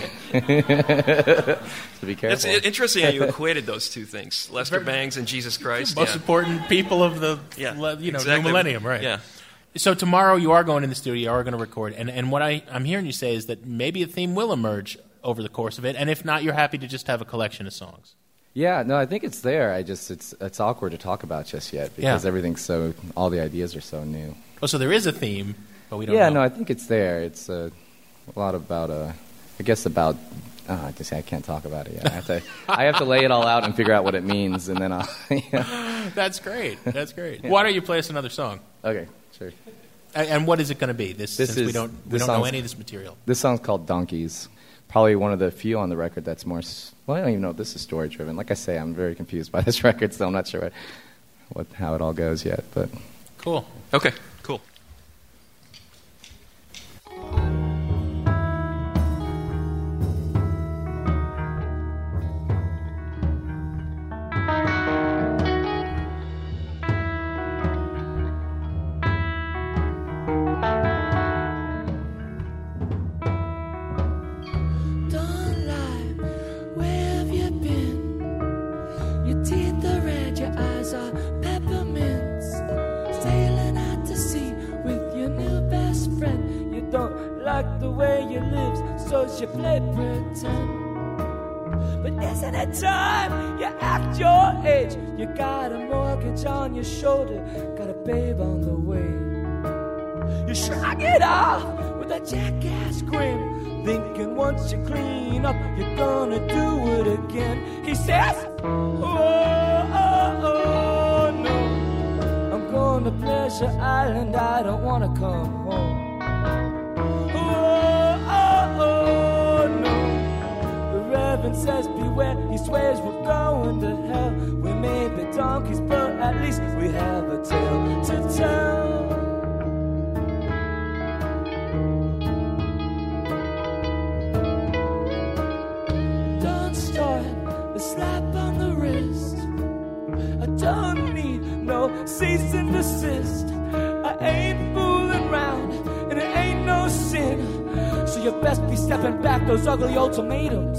Speaker 10: So be careful.
Speaker 8: It's interesting how you equated those two things, Lester Bangs and Jesus Christ.
Speaker 7: Most
Speaker 8: yeah.
Speaker 7: important people of the
Speaker 8: Yeah,
Speaker 7: you know
Speaker 8: exactly.
Speaker 7: new millennium, right?
Speaker 8: Yeah.
Speaker 7: So tomorrow you are going in the studio, you are going to record, and, and what I, I'm hearing you say is that maybe a theme will emerge over the course of it, and if not, you're happy to just have a collection of songs.
Speaker 10: Yeah, no, I think it's there. I just it's it's awkward to talk about just yet because
Speaker 7: Yeah.
Speaker 10: everything's so all the ideas are so new.
Speaker 7: Oh, so there is a theme, but we don't
Speaker 10: yeah,
Speaker 7: know.
Speaker 10: no, I think it's there. It's uh, a lot about uh, I guess about. Oh, I just I can't talk about it yet. I have to I have to lay it all out and figure out what it means, and then I'll. Yeah.
Speaker 7: That's great. That's great. Why don't you play us another song?
Speaker 10: Okay, sure.
Speaker 7: And, and what is it going to be? This,
Speaker 10: This
Speaker 7: since
Speaker 10: is
Speaker 7: we don't we
Speaker 10: this
Speaker 7: don't know
Speaker 10: song's-
Speaker 7: any of this material.
Speaker 10: This song's called Donkeys. Probably one of the few on the record that's more. s- Well, I don't even know if this is story driven. Like I say, I'm very confused by this record, so I'm not sure what, what how it all goes yet. But
Speaker 7: Cool.
Speaker 8: Okay, cool.
Speaker 9: Don't lie, where have you been? Your teeth are red, your eyes are peppermints. Sailing out to sea with your new best friend. You don't like the way you live, so you play pretend. But isn't it time you act your age? You got a mortgage on your shoulder, got a babe on the way. You shrug it off with a jackass grin, thinking once you clean up, you're gonna do it again. He says, oh, oh, oh, no, I'm going to Pleasure Island, I don't wanna come home. Oh, oh, oh, no, the Reverend says beware, he swears we're going to hell. We may be donkeys, but at least we have a tale to tell. Don't start a slap on the wrist. I don't need no cease and desist. I ain't fooling around, and it ain't no sin. So you best be stepping back those ugly ultimatums.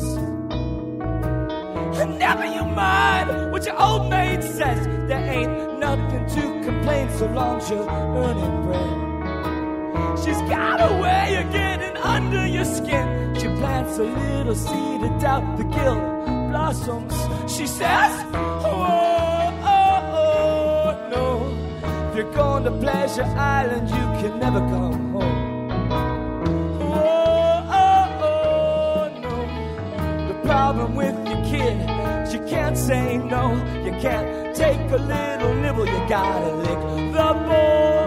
Speaker 9: And never you mind what your old maid says. There ain't nothing to complain so long as you're earning bread. She's got a way of getting under your skin. She plants a little seed of doubt, the guilt blossoms. She says, oh, oh, oh, no. If you're going to Pleasure Island, you can never come home. Oh, oh, oh, no. The problem with your kid, she can't say no. You can't take a little nibble. You gotta lick the bowl.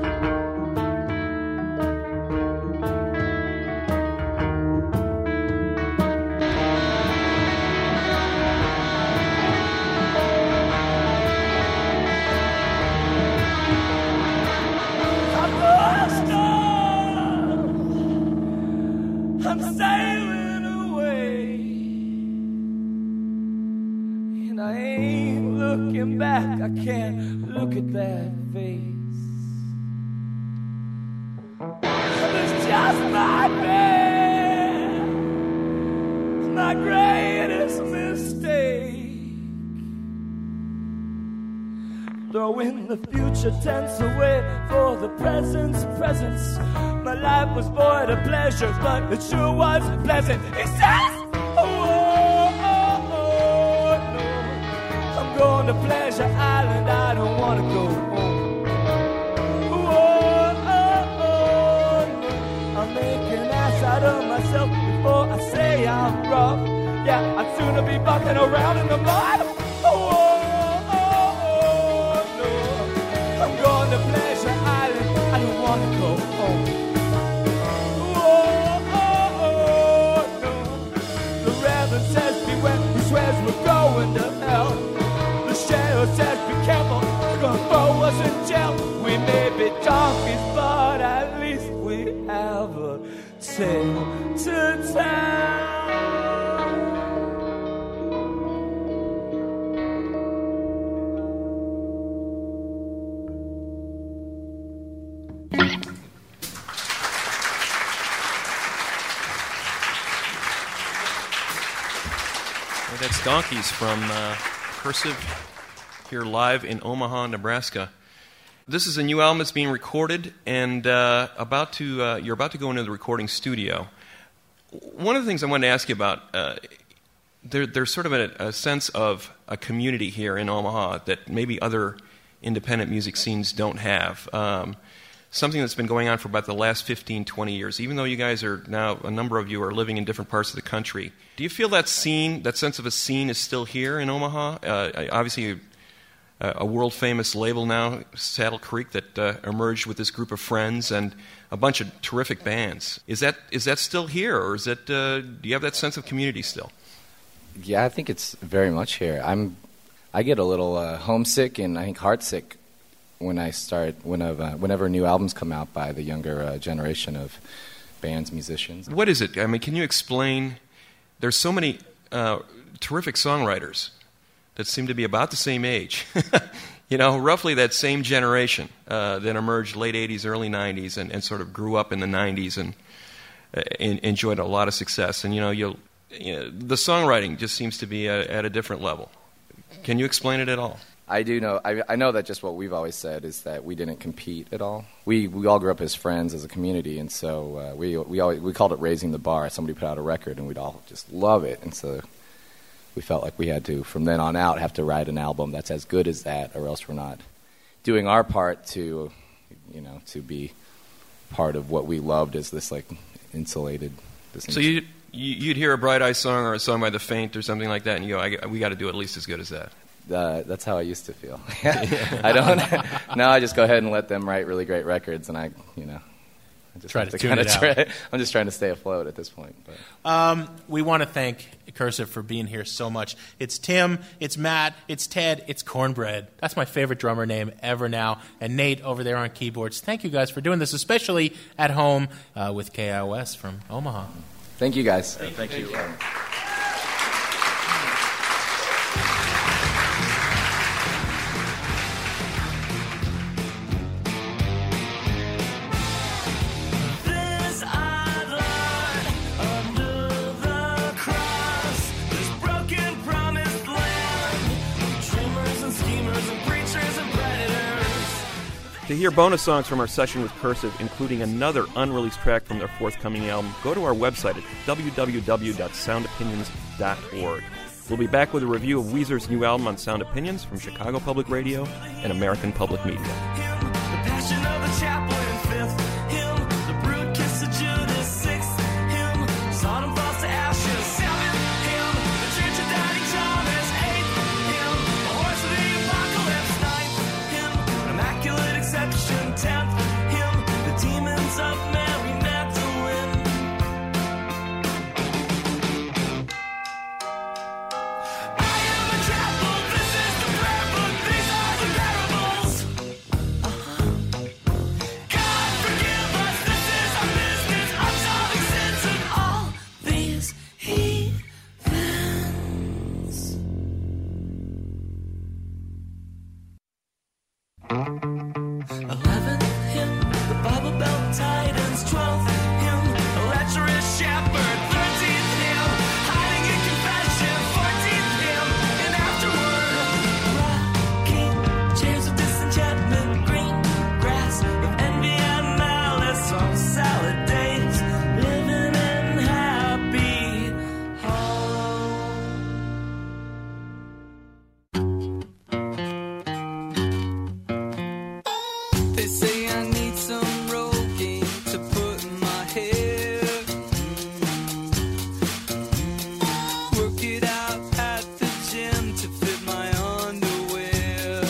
Speaker 9: I'm sailing away, and I ain't looking back. I can't look at that face. It's just my bed, my greatest mistake. Throwing the future tense away for the present's presence. My life was void of pleasure, but it sure was pleasant. He says, oh, oh, oh, oh, no. I'm going to Pleasure Island, I don't want to go home. Oh, oh, oh, no. I'm making an ass out of myself before I say I'm rough. Yeah, I'd sooner be bucking around in the mud. Oh, oh, oh, no. I'm going to Pleasure Island, I don't want to go home. Says beware, he swears we're going to hell. The sheriff says be careful, they're gonna throw us in jail. We may be donkeys, but at least we have a tale to tell.
Speaker 8: That's Donkeys from uh, Cursive, here live in Omaha, Nebraska. This is a new album that's being recorded, and uh, about to uh, you're about to go into the recording studio. One of the things I wanted to ask you about, uh, there, there's sort of a, a sense of a community here in Omaha that maybe other independent music scenes don't have. Um, something that's been going on for about the last fifteen, twenty years. Even though you guys are now, a number of you are living in different parts of the country. Do you feel that scene, that sense of a scene is still here in Omaha? Uh, obviously, a, a world-famous label now, Saddle Creek, that uh, emerged with this group of friends and a bunch of terrific bands. Is that is that still here, or is it? Uh, do you have that sense of community still?
Speaker 10: Yeah, I think it's very much here. I'm, I get a little uh, homesick and I think heartsick when I start, whenever, uh, whenever new albums come out by the younger uh, generation of bands, musicians.
Speaker 8: What is it? I mean, can you explain? There's so many uh, terrific songwriters that seem to be about the same age. You know, roughly that same generation uh, that emerged late eighties, early nineties, and, and sort of grew up in the nineties and uh, in, enjoyed a lot of success. And, you know, you'll, you know, the songwriting just seems to be at, at a different level. Can you explain it at all?
Speaker 10: I do know. I, I know that just what we've always said is that we didn't compete at all. We we all grew up as friends, as a community, and so uh, we we always we called it raising the bar. Somebody put out a record, and we'd all just love it, and so we felt like we had to, from then on out, have to write an album that's as good as that, or else we're not doing our part to, you know, to be part of what we loved as this like insulated. This
Speaker 8: so you you'd hear a Bright Eyes song or a song by The Faint or something like that, and you go, I, we got to do at least as good as that.
Speaker 10: Uh, that's how I used to feel. I don't. Now I just go ahead and let them write really great records, and I, you know, I just
Speaker 7: try
Speaker 10: to,
Speaker 7: to tune it
Speaker 10: try,
Speaker 7: out.
Speaker 10: I'm just trying to stay afloat at this point. But.
Speaker 7: Um, we want to thank Cursive for being here so much. It's Tim, it's Matt, it's Ted, it's Cornbread. That's my favorite drummer name ever now. And Nate over there on keyboards. Thank you guys for doing this, especially at home uh, with K I O S from Omaha.
Speaker 10: Thank you guys.
Speaker 8: Thank, thank you.
Speaker 10: you.
Speaker 8: To hear bonus songs from our session with Cursive, including another unreleased track from their forthcoming album, go to our website at w w w dot sound opinions dot org. We'll be back with a review of Weezer's new album on Sound Opinions from Chicago Public Radio and American Public Media.
Speaker 9: Sodom falls to ashes, seven, him, the church of daddy John is They say I need some Rogaine to put in my hair. Work it out at the gym to fit my underwear.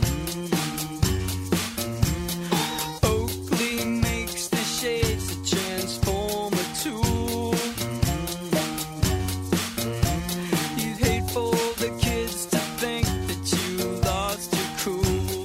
Speaker 9: Oakley makes the shades to transform a tool. You'd hate for the kids to think that you lost your cool.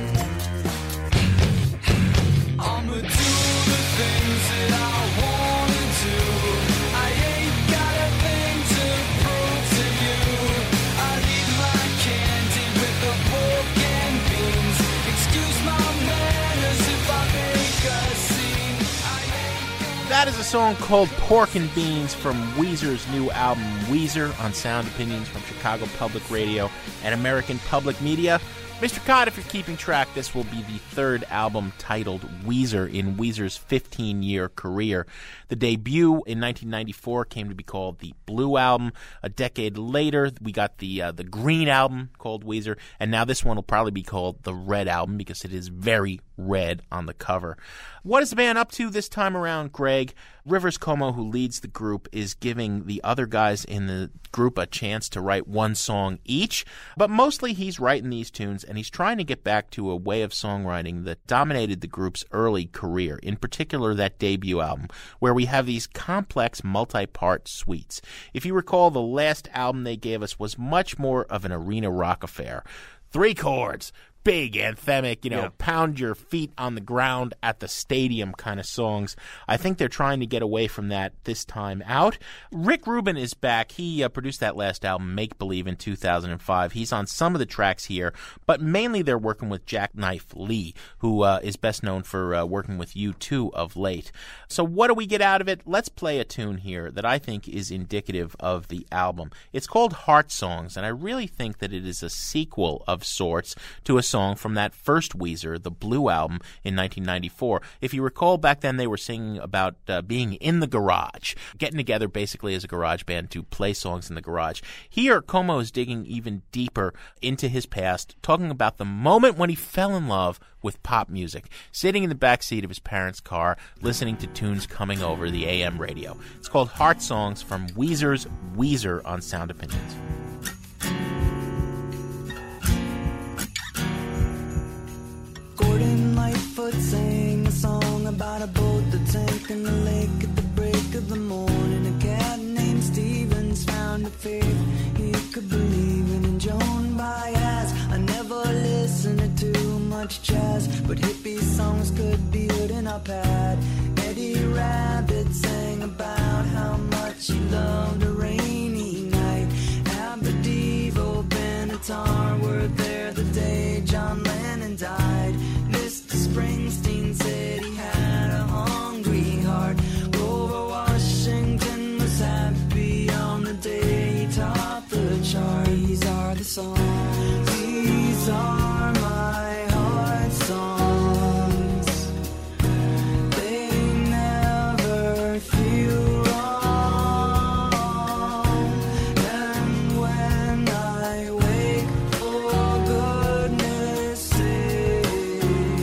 Speaker 9: I'ma do the things that I wanna do. I ain't got a thing to prove to you. I leave my candy with the pork and beans. Excuse my manners if I make a scene. I ain't
Speaker 7: That is a song called Pork and Beans from Weezer's new album, Weezer, on Sound Opinions from Chicago Public Radio and American Public Media. Mister Cott, if you're keeping track, this will be the third album titled Weezer in Weezer's fifteen-year career. The debut in nineteen ninety-four came to be called the Blue Album. A decade later, we got the uh, the Green Album called Weezer, and now this one will probably be called the Red Album because it is very red on the cover. What is the band up to this time around, Greg? Rivers Cuomo, who leads the group, is giving the other guys in the group a chance to write one song each, but mostly he's writing these tunes, and he's trying to get back to a way of songwriting that dominated the group's early career, in particular that debut album, where we have these complex multi-part suites. If you recall, the last album they gave us was much more of an arena rock affair. Three chords, big, anthemic, you know,
Speaker 8: Yeah.
Speaker 7: pound your feet on the ground at the stadium kind of songs. I think they're trying to get away from that this time out. Rick Rubin is back. He uh, produced that last album, Make Believe, in two thousand five. He's on some of the tracks here, but mainly they're working with Jackknife Lee, who uh, is best known for uh, working with U two of late. So what do we get out of it? Let's play a tune here that I think is indicative of the album. It's called Heart Songs, and I really think that it is a sequel of sorts to a song from that first Weezer, the Blue Album, in nineteen ninety-four. If you recall, back then they were singing about uh, being in the garage, getting together basically as a garage band to play songs in the garage. Here, Cuomo is digging even deeper into his past, talking about the moment when he fell in love with pop music, sitting in the backseat of his parents' car, listening to tunes coming over the A M radio. It's called Heart Songs from Weezer's Weezer on Sound Opinions.
Speaker 9: Gordon Lightfoot sang a song about a boat that sank in the lake at the break of the morning. A cat named Stevens found a faith he could believe in. And Joan Baez, I never listened to too much jazz, but hippie songs could be heard in our pad. Eddie Rabbit sang about how much he loved a rainy night. Abedivo, Benatar were there the day John Lennon died. Mister Springsteen said he had a hungry heart. Grover Washington was happy on the day he topped the chart. These are the songs, these are my heart songs. They never feel wrong. And when I wake, for goodness sake,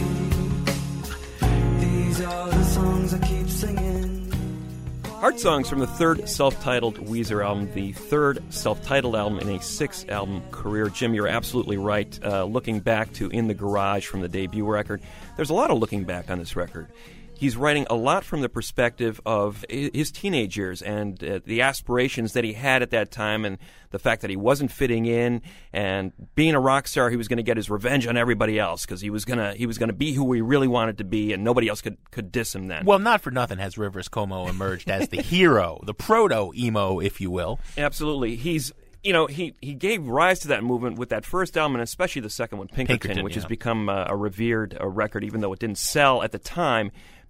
Speaker 9: these are the songs I keep singing.
Speaker 8: Heart Songs from the third self-titled Weezer album, the third self-titled album in a six-album career. Jim, you're absolutely right. Uh, looking back to In the Garage from the debut record, there's a lot of looking back on this record. He's writing a lot from the perspective of his teenage years and uh, the aspirations that he had at that time, and the fact that he wasn't fitting in, and being a rock star, he was going to get his revenge on everybody else because he was gonna he was gonna be who he really wanted to be, and nobody else could could diss him then.
Speaker 7: Well, not for nothing has Rivers Cuomo emerged as the hero, the proto-emo, if you will.
Speaker 8: Absolutely. He's You know, he, he gave rise to that movement with that first album, and especially the second one, Pinkerton,
Speaker 7: Pinkerton,
Speaker 8: which
Speaker 7: yeah.
Speaker 8: has become a, a revered a record, even though it didn't sell at the time.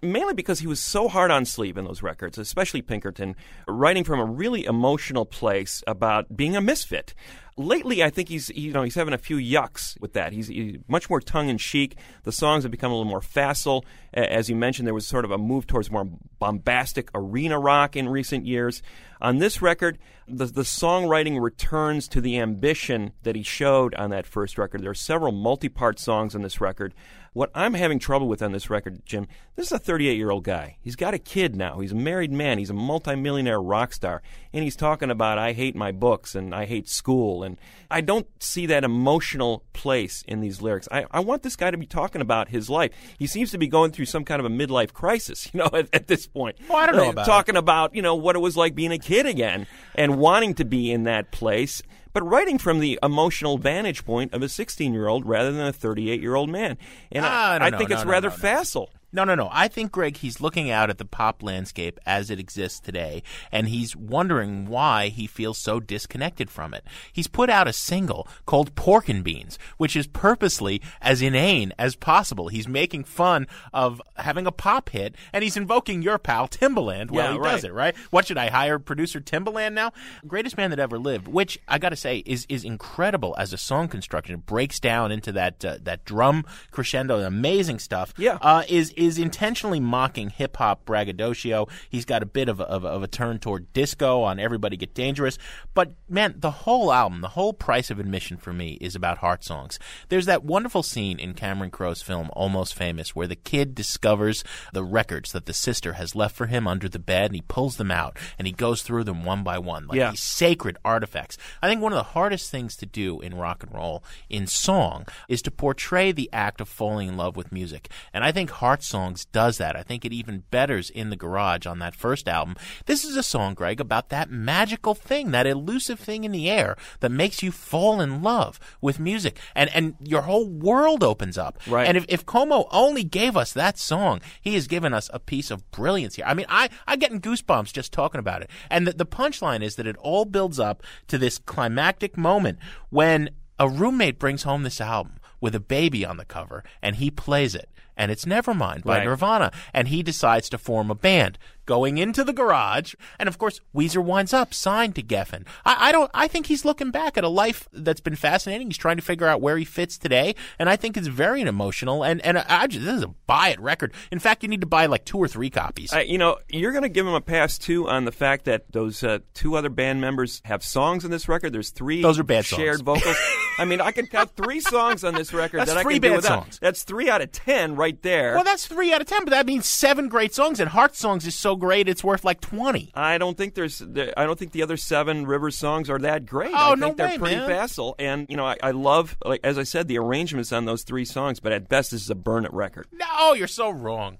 Speaker 8: mainly because he was so hard on sleeve in those records, especially Pinkerton, writing from a really emotional place about being a misfit. Lately, I think he's you know he's having a few yucks with that. He's, he's much more tongue-in-cheek. The songs have become a little more facile. As you mentioned, there was sort of a move towards more bombastic arena rock in recent years. On this record, the, the songwriting returns to the ambition that he showed on that first record. There are several multi-part songs on this record. What I'm having trouble with on this record, Jim, this is a thirty-eight-year-old guy. He's got a kid now. He's a married man. He's a multimillionaire rock star. And he's talking about, I hate my books and I hate school. And I don't see that emotional place in these lyrics. I, I want this guy to be talking about his life. He seems to be going through some kind of a midlife crisis, you know, at, at this point.
Speaker 7: Well, I don't know about
Speaker 8: Talking
Speaker 7: it.
Speaker 8: about, you know, what it was like being a kid again and wanting to be in that place, but writing from the emotional vantage point of a sixteen-year-old rather than a thirty-eight-year-old man. And
Speaker 7: Ah,
Speaker 8: I,
Speaker 7: no,
Speaker 8: I
Speaker 7: no,
Speaker 8: think
Speaker 7: no,
Speaker 8: it's
Speaker 7: no,
Speaker 8: rather
Speaker 7: no, no.
Speaker 8: facile.
Speaker 7: No, no, no. I think, Greg, he's looking out at the pop landscape as it exists today, and he's wondering why he feels so disconnected from it. He's put out a single called Pork and Beans, which is purposely as inane as possible. He's making fun of having a pop hit, and he's invoking your pal Timbaland while
Speaker 8: Yeah,
Speaker 7: he
Speaker 8: right.
Speaker 7: does it, right? What, should I hire producer Timbaland now? Greatest man that ever lived, which I got to say is is incredible as a song construction. It breaks down into that uh, that drum crescendo, amazing stuff.
Speaker 8: Yeah.
Speaker 7: Uh, is is intentionally mocking hip-hop braggadocio. He's got a bit of a, of, a, of a turn toward disco on Everybody Get Dangerous. But, man, the whole album, the whole price of admission for me is about heart songs. There's that wonderful scene in Cameron Crowe's film Almost Famous where the kid discovers the records that the sister has left for him under the bed, and he pulls them out, and he goes through them one by one, like
Speaker 8: Yeah.
Speaker 7: these sacred artifacts. I think one of the hardest things to do in rock and roll, in song, is to portray the act of falling in love with music. And I think Heart Songs does that. I think it even betters In the Garage on that first album. This is a song, Greg, about that magical thing, that elusive thing in the air that makes you fall in love with music. And and your whole world opens up.
Speaker 8: Right.
Speaker 7: And if, if Como only gave us that song, he has given us a piece of brilliance here. I mean, I, I'm getting goosebumps just talking about it. And the, the punchline is that it all builds up to this climactic moment when a roommate brings home this album with a baby on the cover, and he plays it. And it's Nevermind by
Speaker 8: Right.
Speaker 7: Nirvana. And he decides to form a band going into the garage. And, of course, Weezer winds up signed to Geffen. I, I don't. I think he's looking back at a life that's been fascinating. He's trying to figure out where he fits today. And I think it's very emotional. And, and I just, this is a buy-it record. In fact, you need to buy like two or three copies.
Speaker 8: Uh, you know, you're going to give him a pass, too, on the fact that those uh, two other band members have songs on this record. There's three
Speaker 7: Those are bad
Speaker 8: shared
Speaker 7: songs.
Speaker 8: vocals. I mean, I can count three songs on this record
Speaker 7: That's
Speaker 8: that I
Speaker 7: three
Speaker 8: can do
Speaker 7: bad
Speaker 8: without.
Speaker 7: songs.
Speaker 8: That's three out of ten right there.
Speaker 7: Well, that's three out of ten, but that means seven great songs. And Heart Songs is so great, it's worth like twenty.
Speaker 8: I don't think there's. I don't think the other seven Rivers songs are that great.
Speaker 7: Oh,
Speaker 8: I
Speaker 7: no
Speaker 8: think they're
Speaker 7: way,
Speaker 8: pretty
Speaker 7: man.
Speaker 8: facile, and you know, I, I love, like as I said, the arrangements on those three songs. But at best, this is a burn it record.
Speaker 7: No, you're so wrong.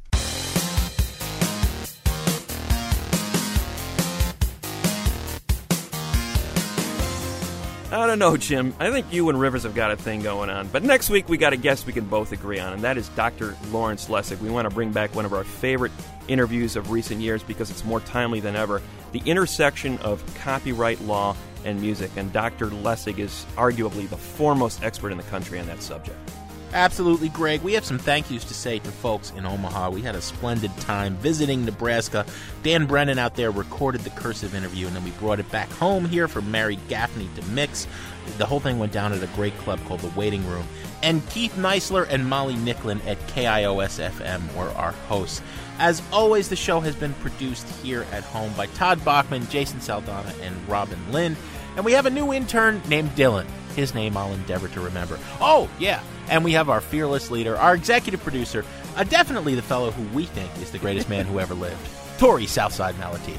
Speaker 8: I don't know, Jim. I think you and Rivers have got a thing going on. But next week, we got a guest we can both agree on, and that is Doctor Lawrence Lessig. We want to bring back one of our favorite interviews of recent years because it's more timely than ever. The intersection of copyright law and music. And Doctor Lessig is arguably the foremost expert in the country on that subject.
Speaker 7: Absolutely, Greg. We have some thank yous to say to folks in Omaha. We had a splendid time visiting Nebraska. Dan Brennan out there recorded the Cursive interview, and then we brought it back home here for Mary Gaffney to mix. The whole thing went down at a great club called The Waiting Room. And Keith Neisler and Molly Nicklin at K I O S F M were our hosts. As always, the show has been produced here at home by Todd Bachman, Jason Saldana, and Robin Lind. And we have a new intern named Dylan. His name I'll endeavor to remember. Oh, yeah. And we have our fearless leader, our executive producer, uh, definitely the fellow who we think is the greatest man who ever lived, Tori Southside Malatia.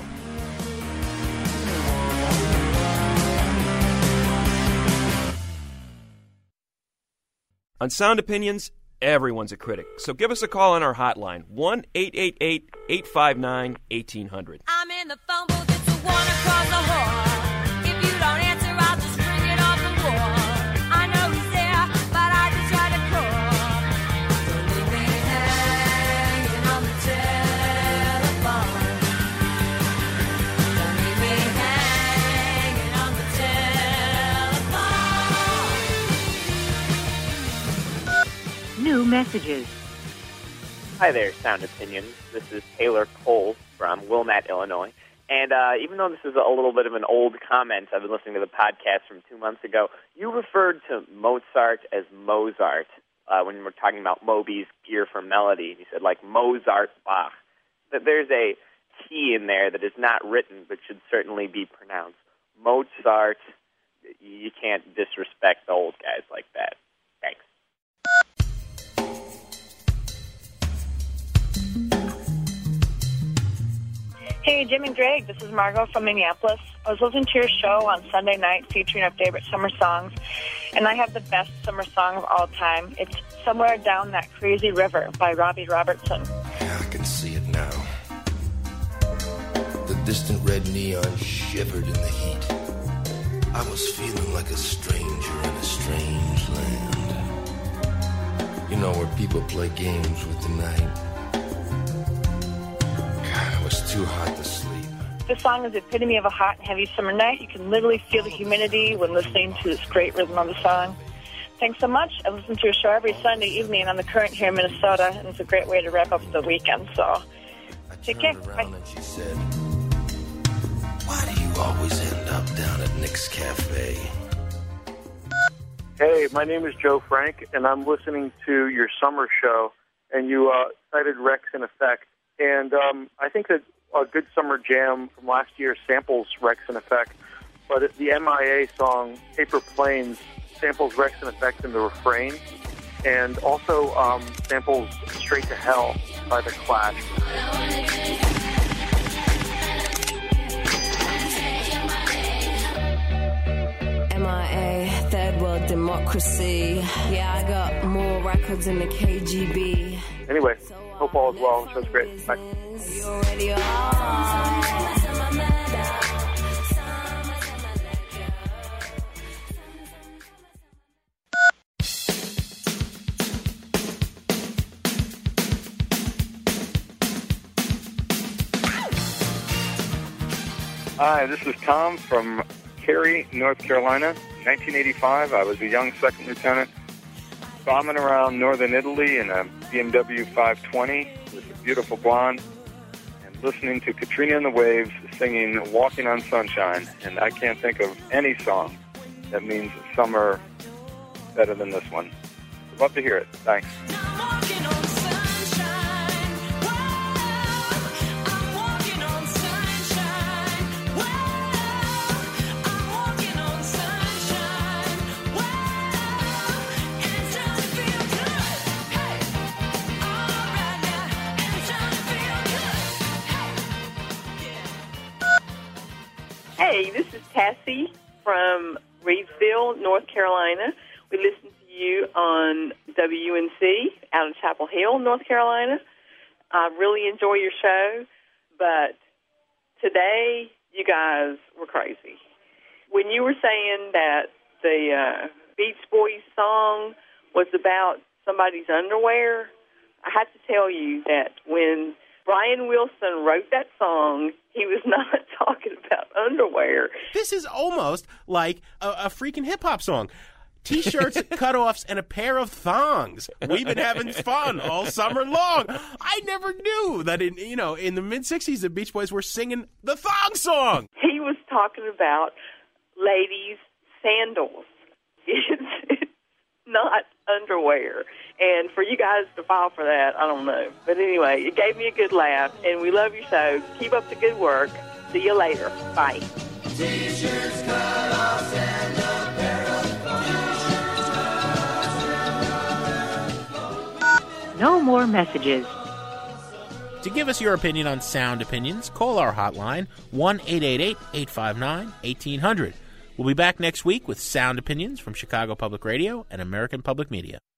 Speaker 8: On Sound Opinions, everyone's a critic. So give us a call on our hotline, one eight eight eight, eight five nine, one eight hundred.
Speaker 12: I'm in the phone booth, it's the one across the hall. If you don't answer, I'll just bring it off the wall. I know he's there, but I just try to call. Don't leave me hanging on the telephone. Don't leave me hanging on the telephone.
Speaker 13: New messages. Hi there, Sound Opinions. This is Taylor Cole from Wilmette, Illinois. And uh, even though this is a little bit of an old comment, I've been listening to the podcast from two months ago, you referred to Mozart as Mozart uh, when we were talking about Moby's Gear for Melody. You said, like, Mozart Bach. That there's a T in there that is not written but should certainly be pronounced. Mozart, you can't disrespect the old guys like that. Thanks.
Speaker 14: Hey, Jim and Greg, this is Margot from Minneapolis. I was listening to your show on Sunday night featuring our favorite summer songs, and I have the best summer song of all time. It's Somewhere Down That Crazy River by Robbie Robertson.
Speaker 9: Yeah, I can see it now. The distant red neon shivered in the heat. I was feeling like a stranger in a strange land. You know, where people play games with the night. God, it was too hot to sleep.
Speaker 14: This song is the epitome of a hot and heavy summer night. You can literally feel the humidity when listening to this great rhythm of the song. Thanks so much. I listen to your show every Sunday evening on The Current here in Minnesota, and it's a great way to wrap up the weekend. So, take care. Bye.
Speaker 9: And she said, why do you always end up down at Nick's Cafe?
Speaker 15: Hey, my name is Joe Frank, and I'm listening to your summer show, and you uh, cited Rex in Effect. And um, I think that a good summer jam from last year samples Rex in Effect, but the M I A song Paper Planes samples Rex in Effect in the refrain, and also um, samples Straight to Hell by The Clash.
Speaker 16: M I A, Third World Democracy. Yeah, I got more records than the K G B.
Speaker 15: Anyway, hope all is well. The show's great. Bye.
Speaker 16: You already are.
Speaker 15: Hi, this is Tom from Cary, North Carolina. nineteen eighty-five, I was a young second lieutenant bombing around northern Italy in a B M W five twenty with a beautiful blonde and listening to Katrina and the Waves singing Walking on Sunshine. And I can't think of any song that means summer better than this one. I'd love to hear it. Thanks.
Speaker 17: Hey, this is Cassie from Reidsville, North Carolina. We listen to you on W N C out of Chapel Hill, North Carolina. I really enjoy your show, but today you guys were crazy. When you were saying that the uh, Beach Boys song was about somebody's underwear, I have to tell you that when Brian Wilson wrote that song, he was not talking about underwear.
Speaker 7: This is almost like a, a freaking hip-hop song. T-shirts, cutoffs, and a pair of thongs. We've been having fun all summer long. I never knew that in you know in the mid-sixties the Beach Boys were singing the thong song.
Speaker 17: He was talking about ladies' sandals. It's, it's not underwear. And for you guys to fall for that, I don't know. But anyway, it gave me a good laugh, and we love your show. Keep up the good work. See you later. Bye.
Speaker 9: T-shirts, cutoffs, and a pair of
Speaker 18: No more messages.
Speaker 7: To give us your opinion on Sound Opinions, call our hotline, one eight eight eight, eight five nine, one eight zero zero. We'll be back next week with Sound Opinions from Chicago Public Radio and American Public Media.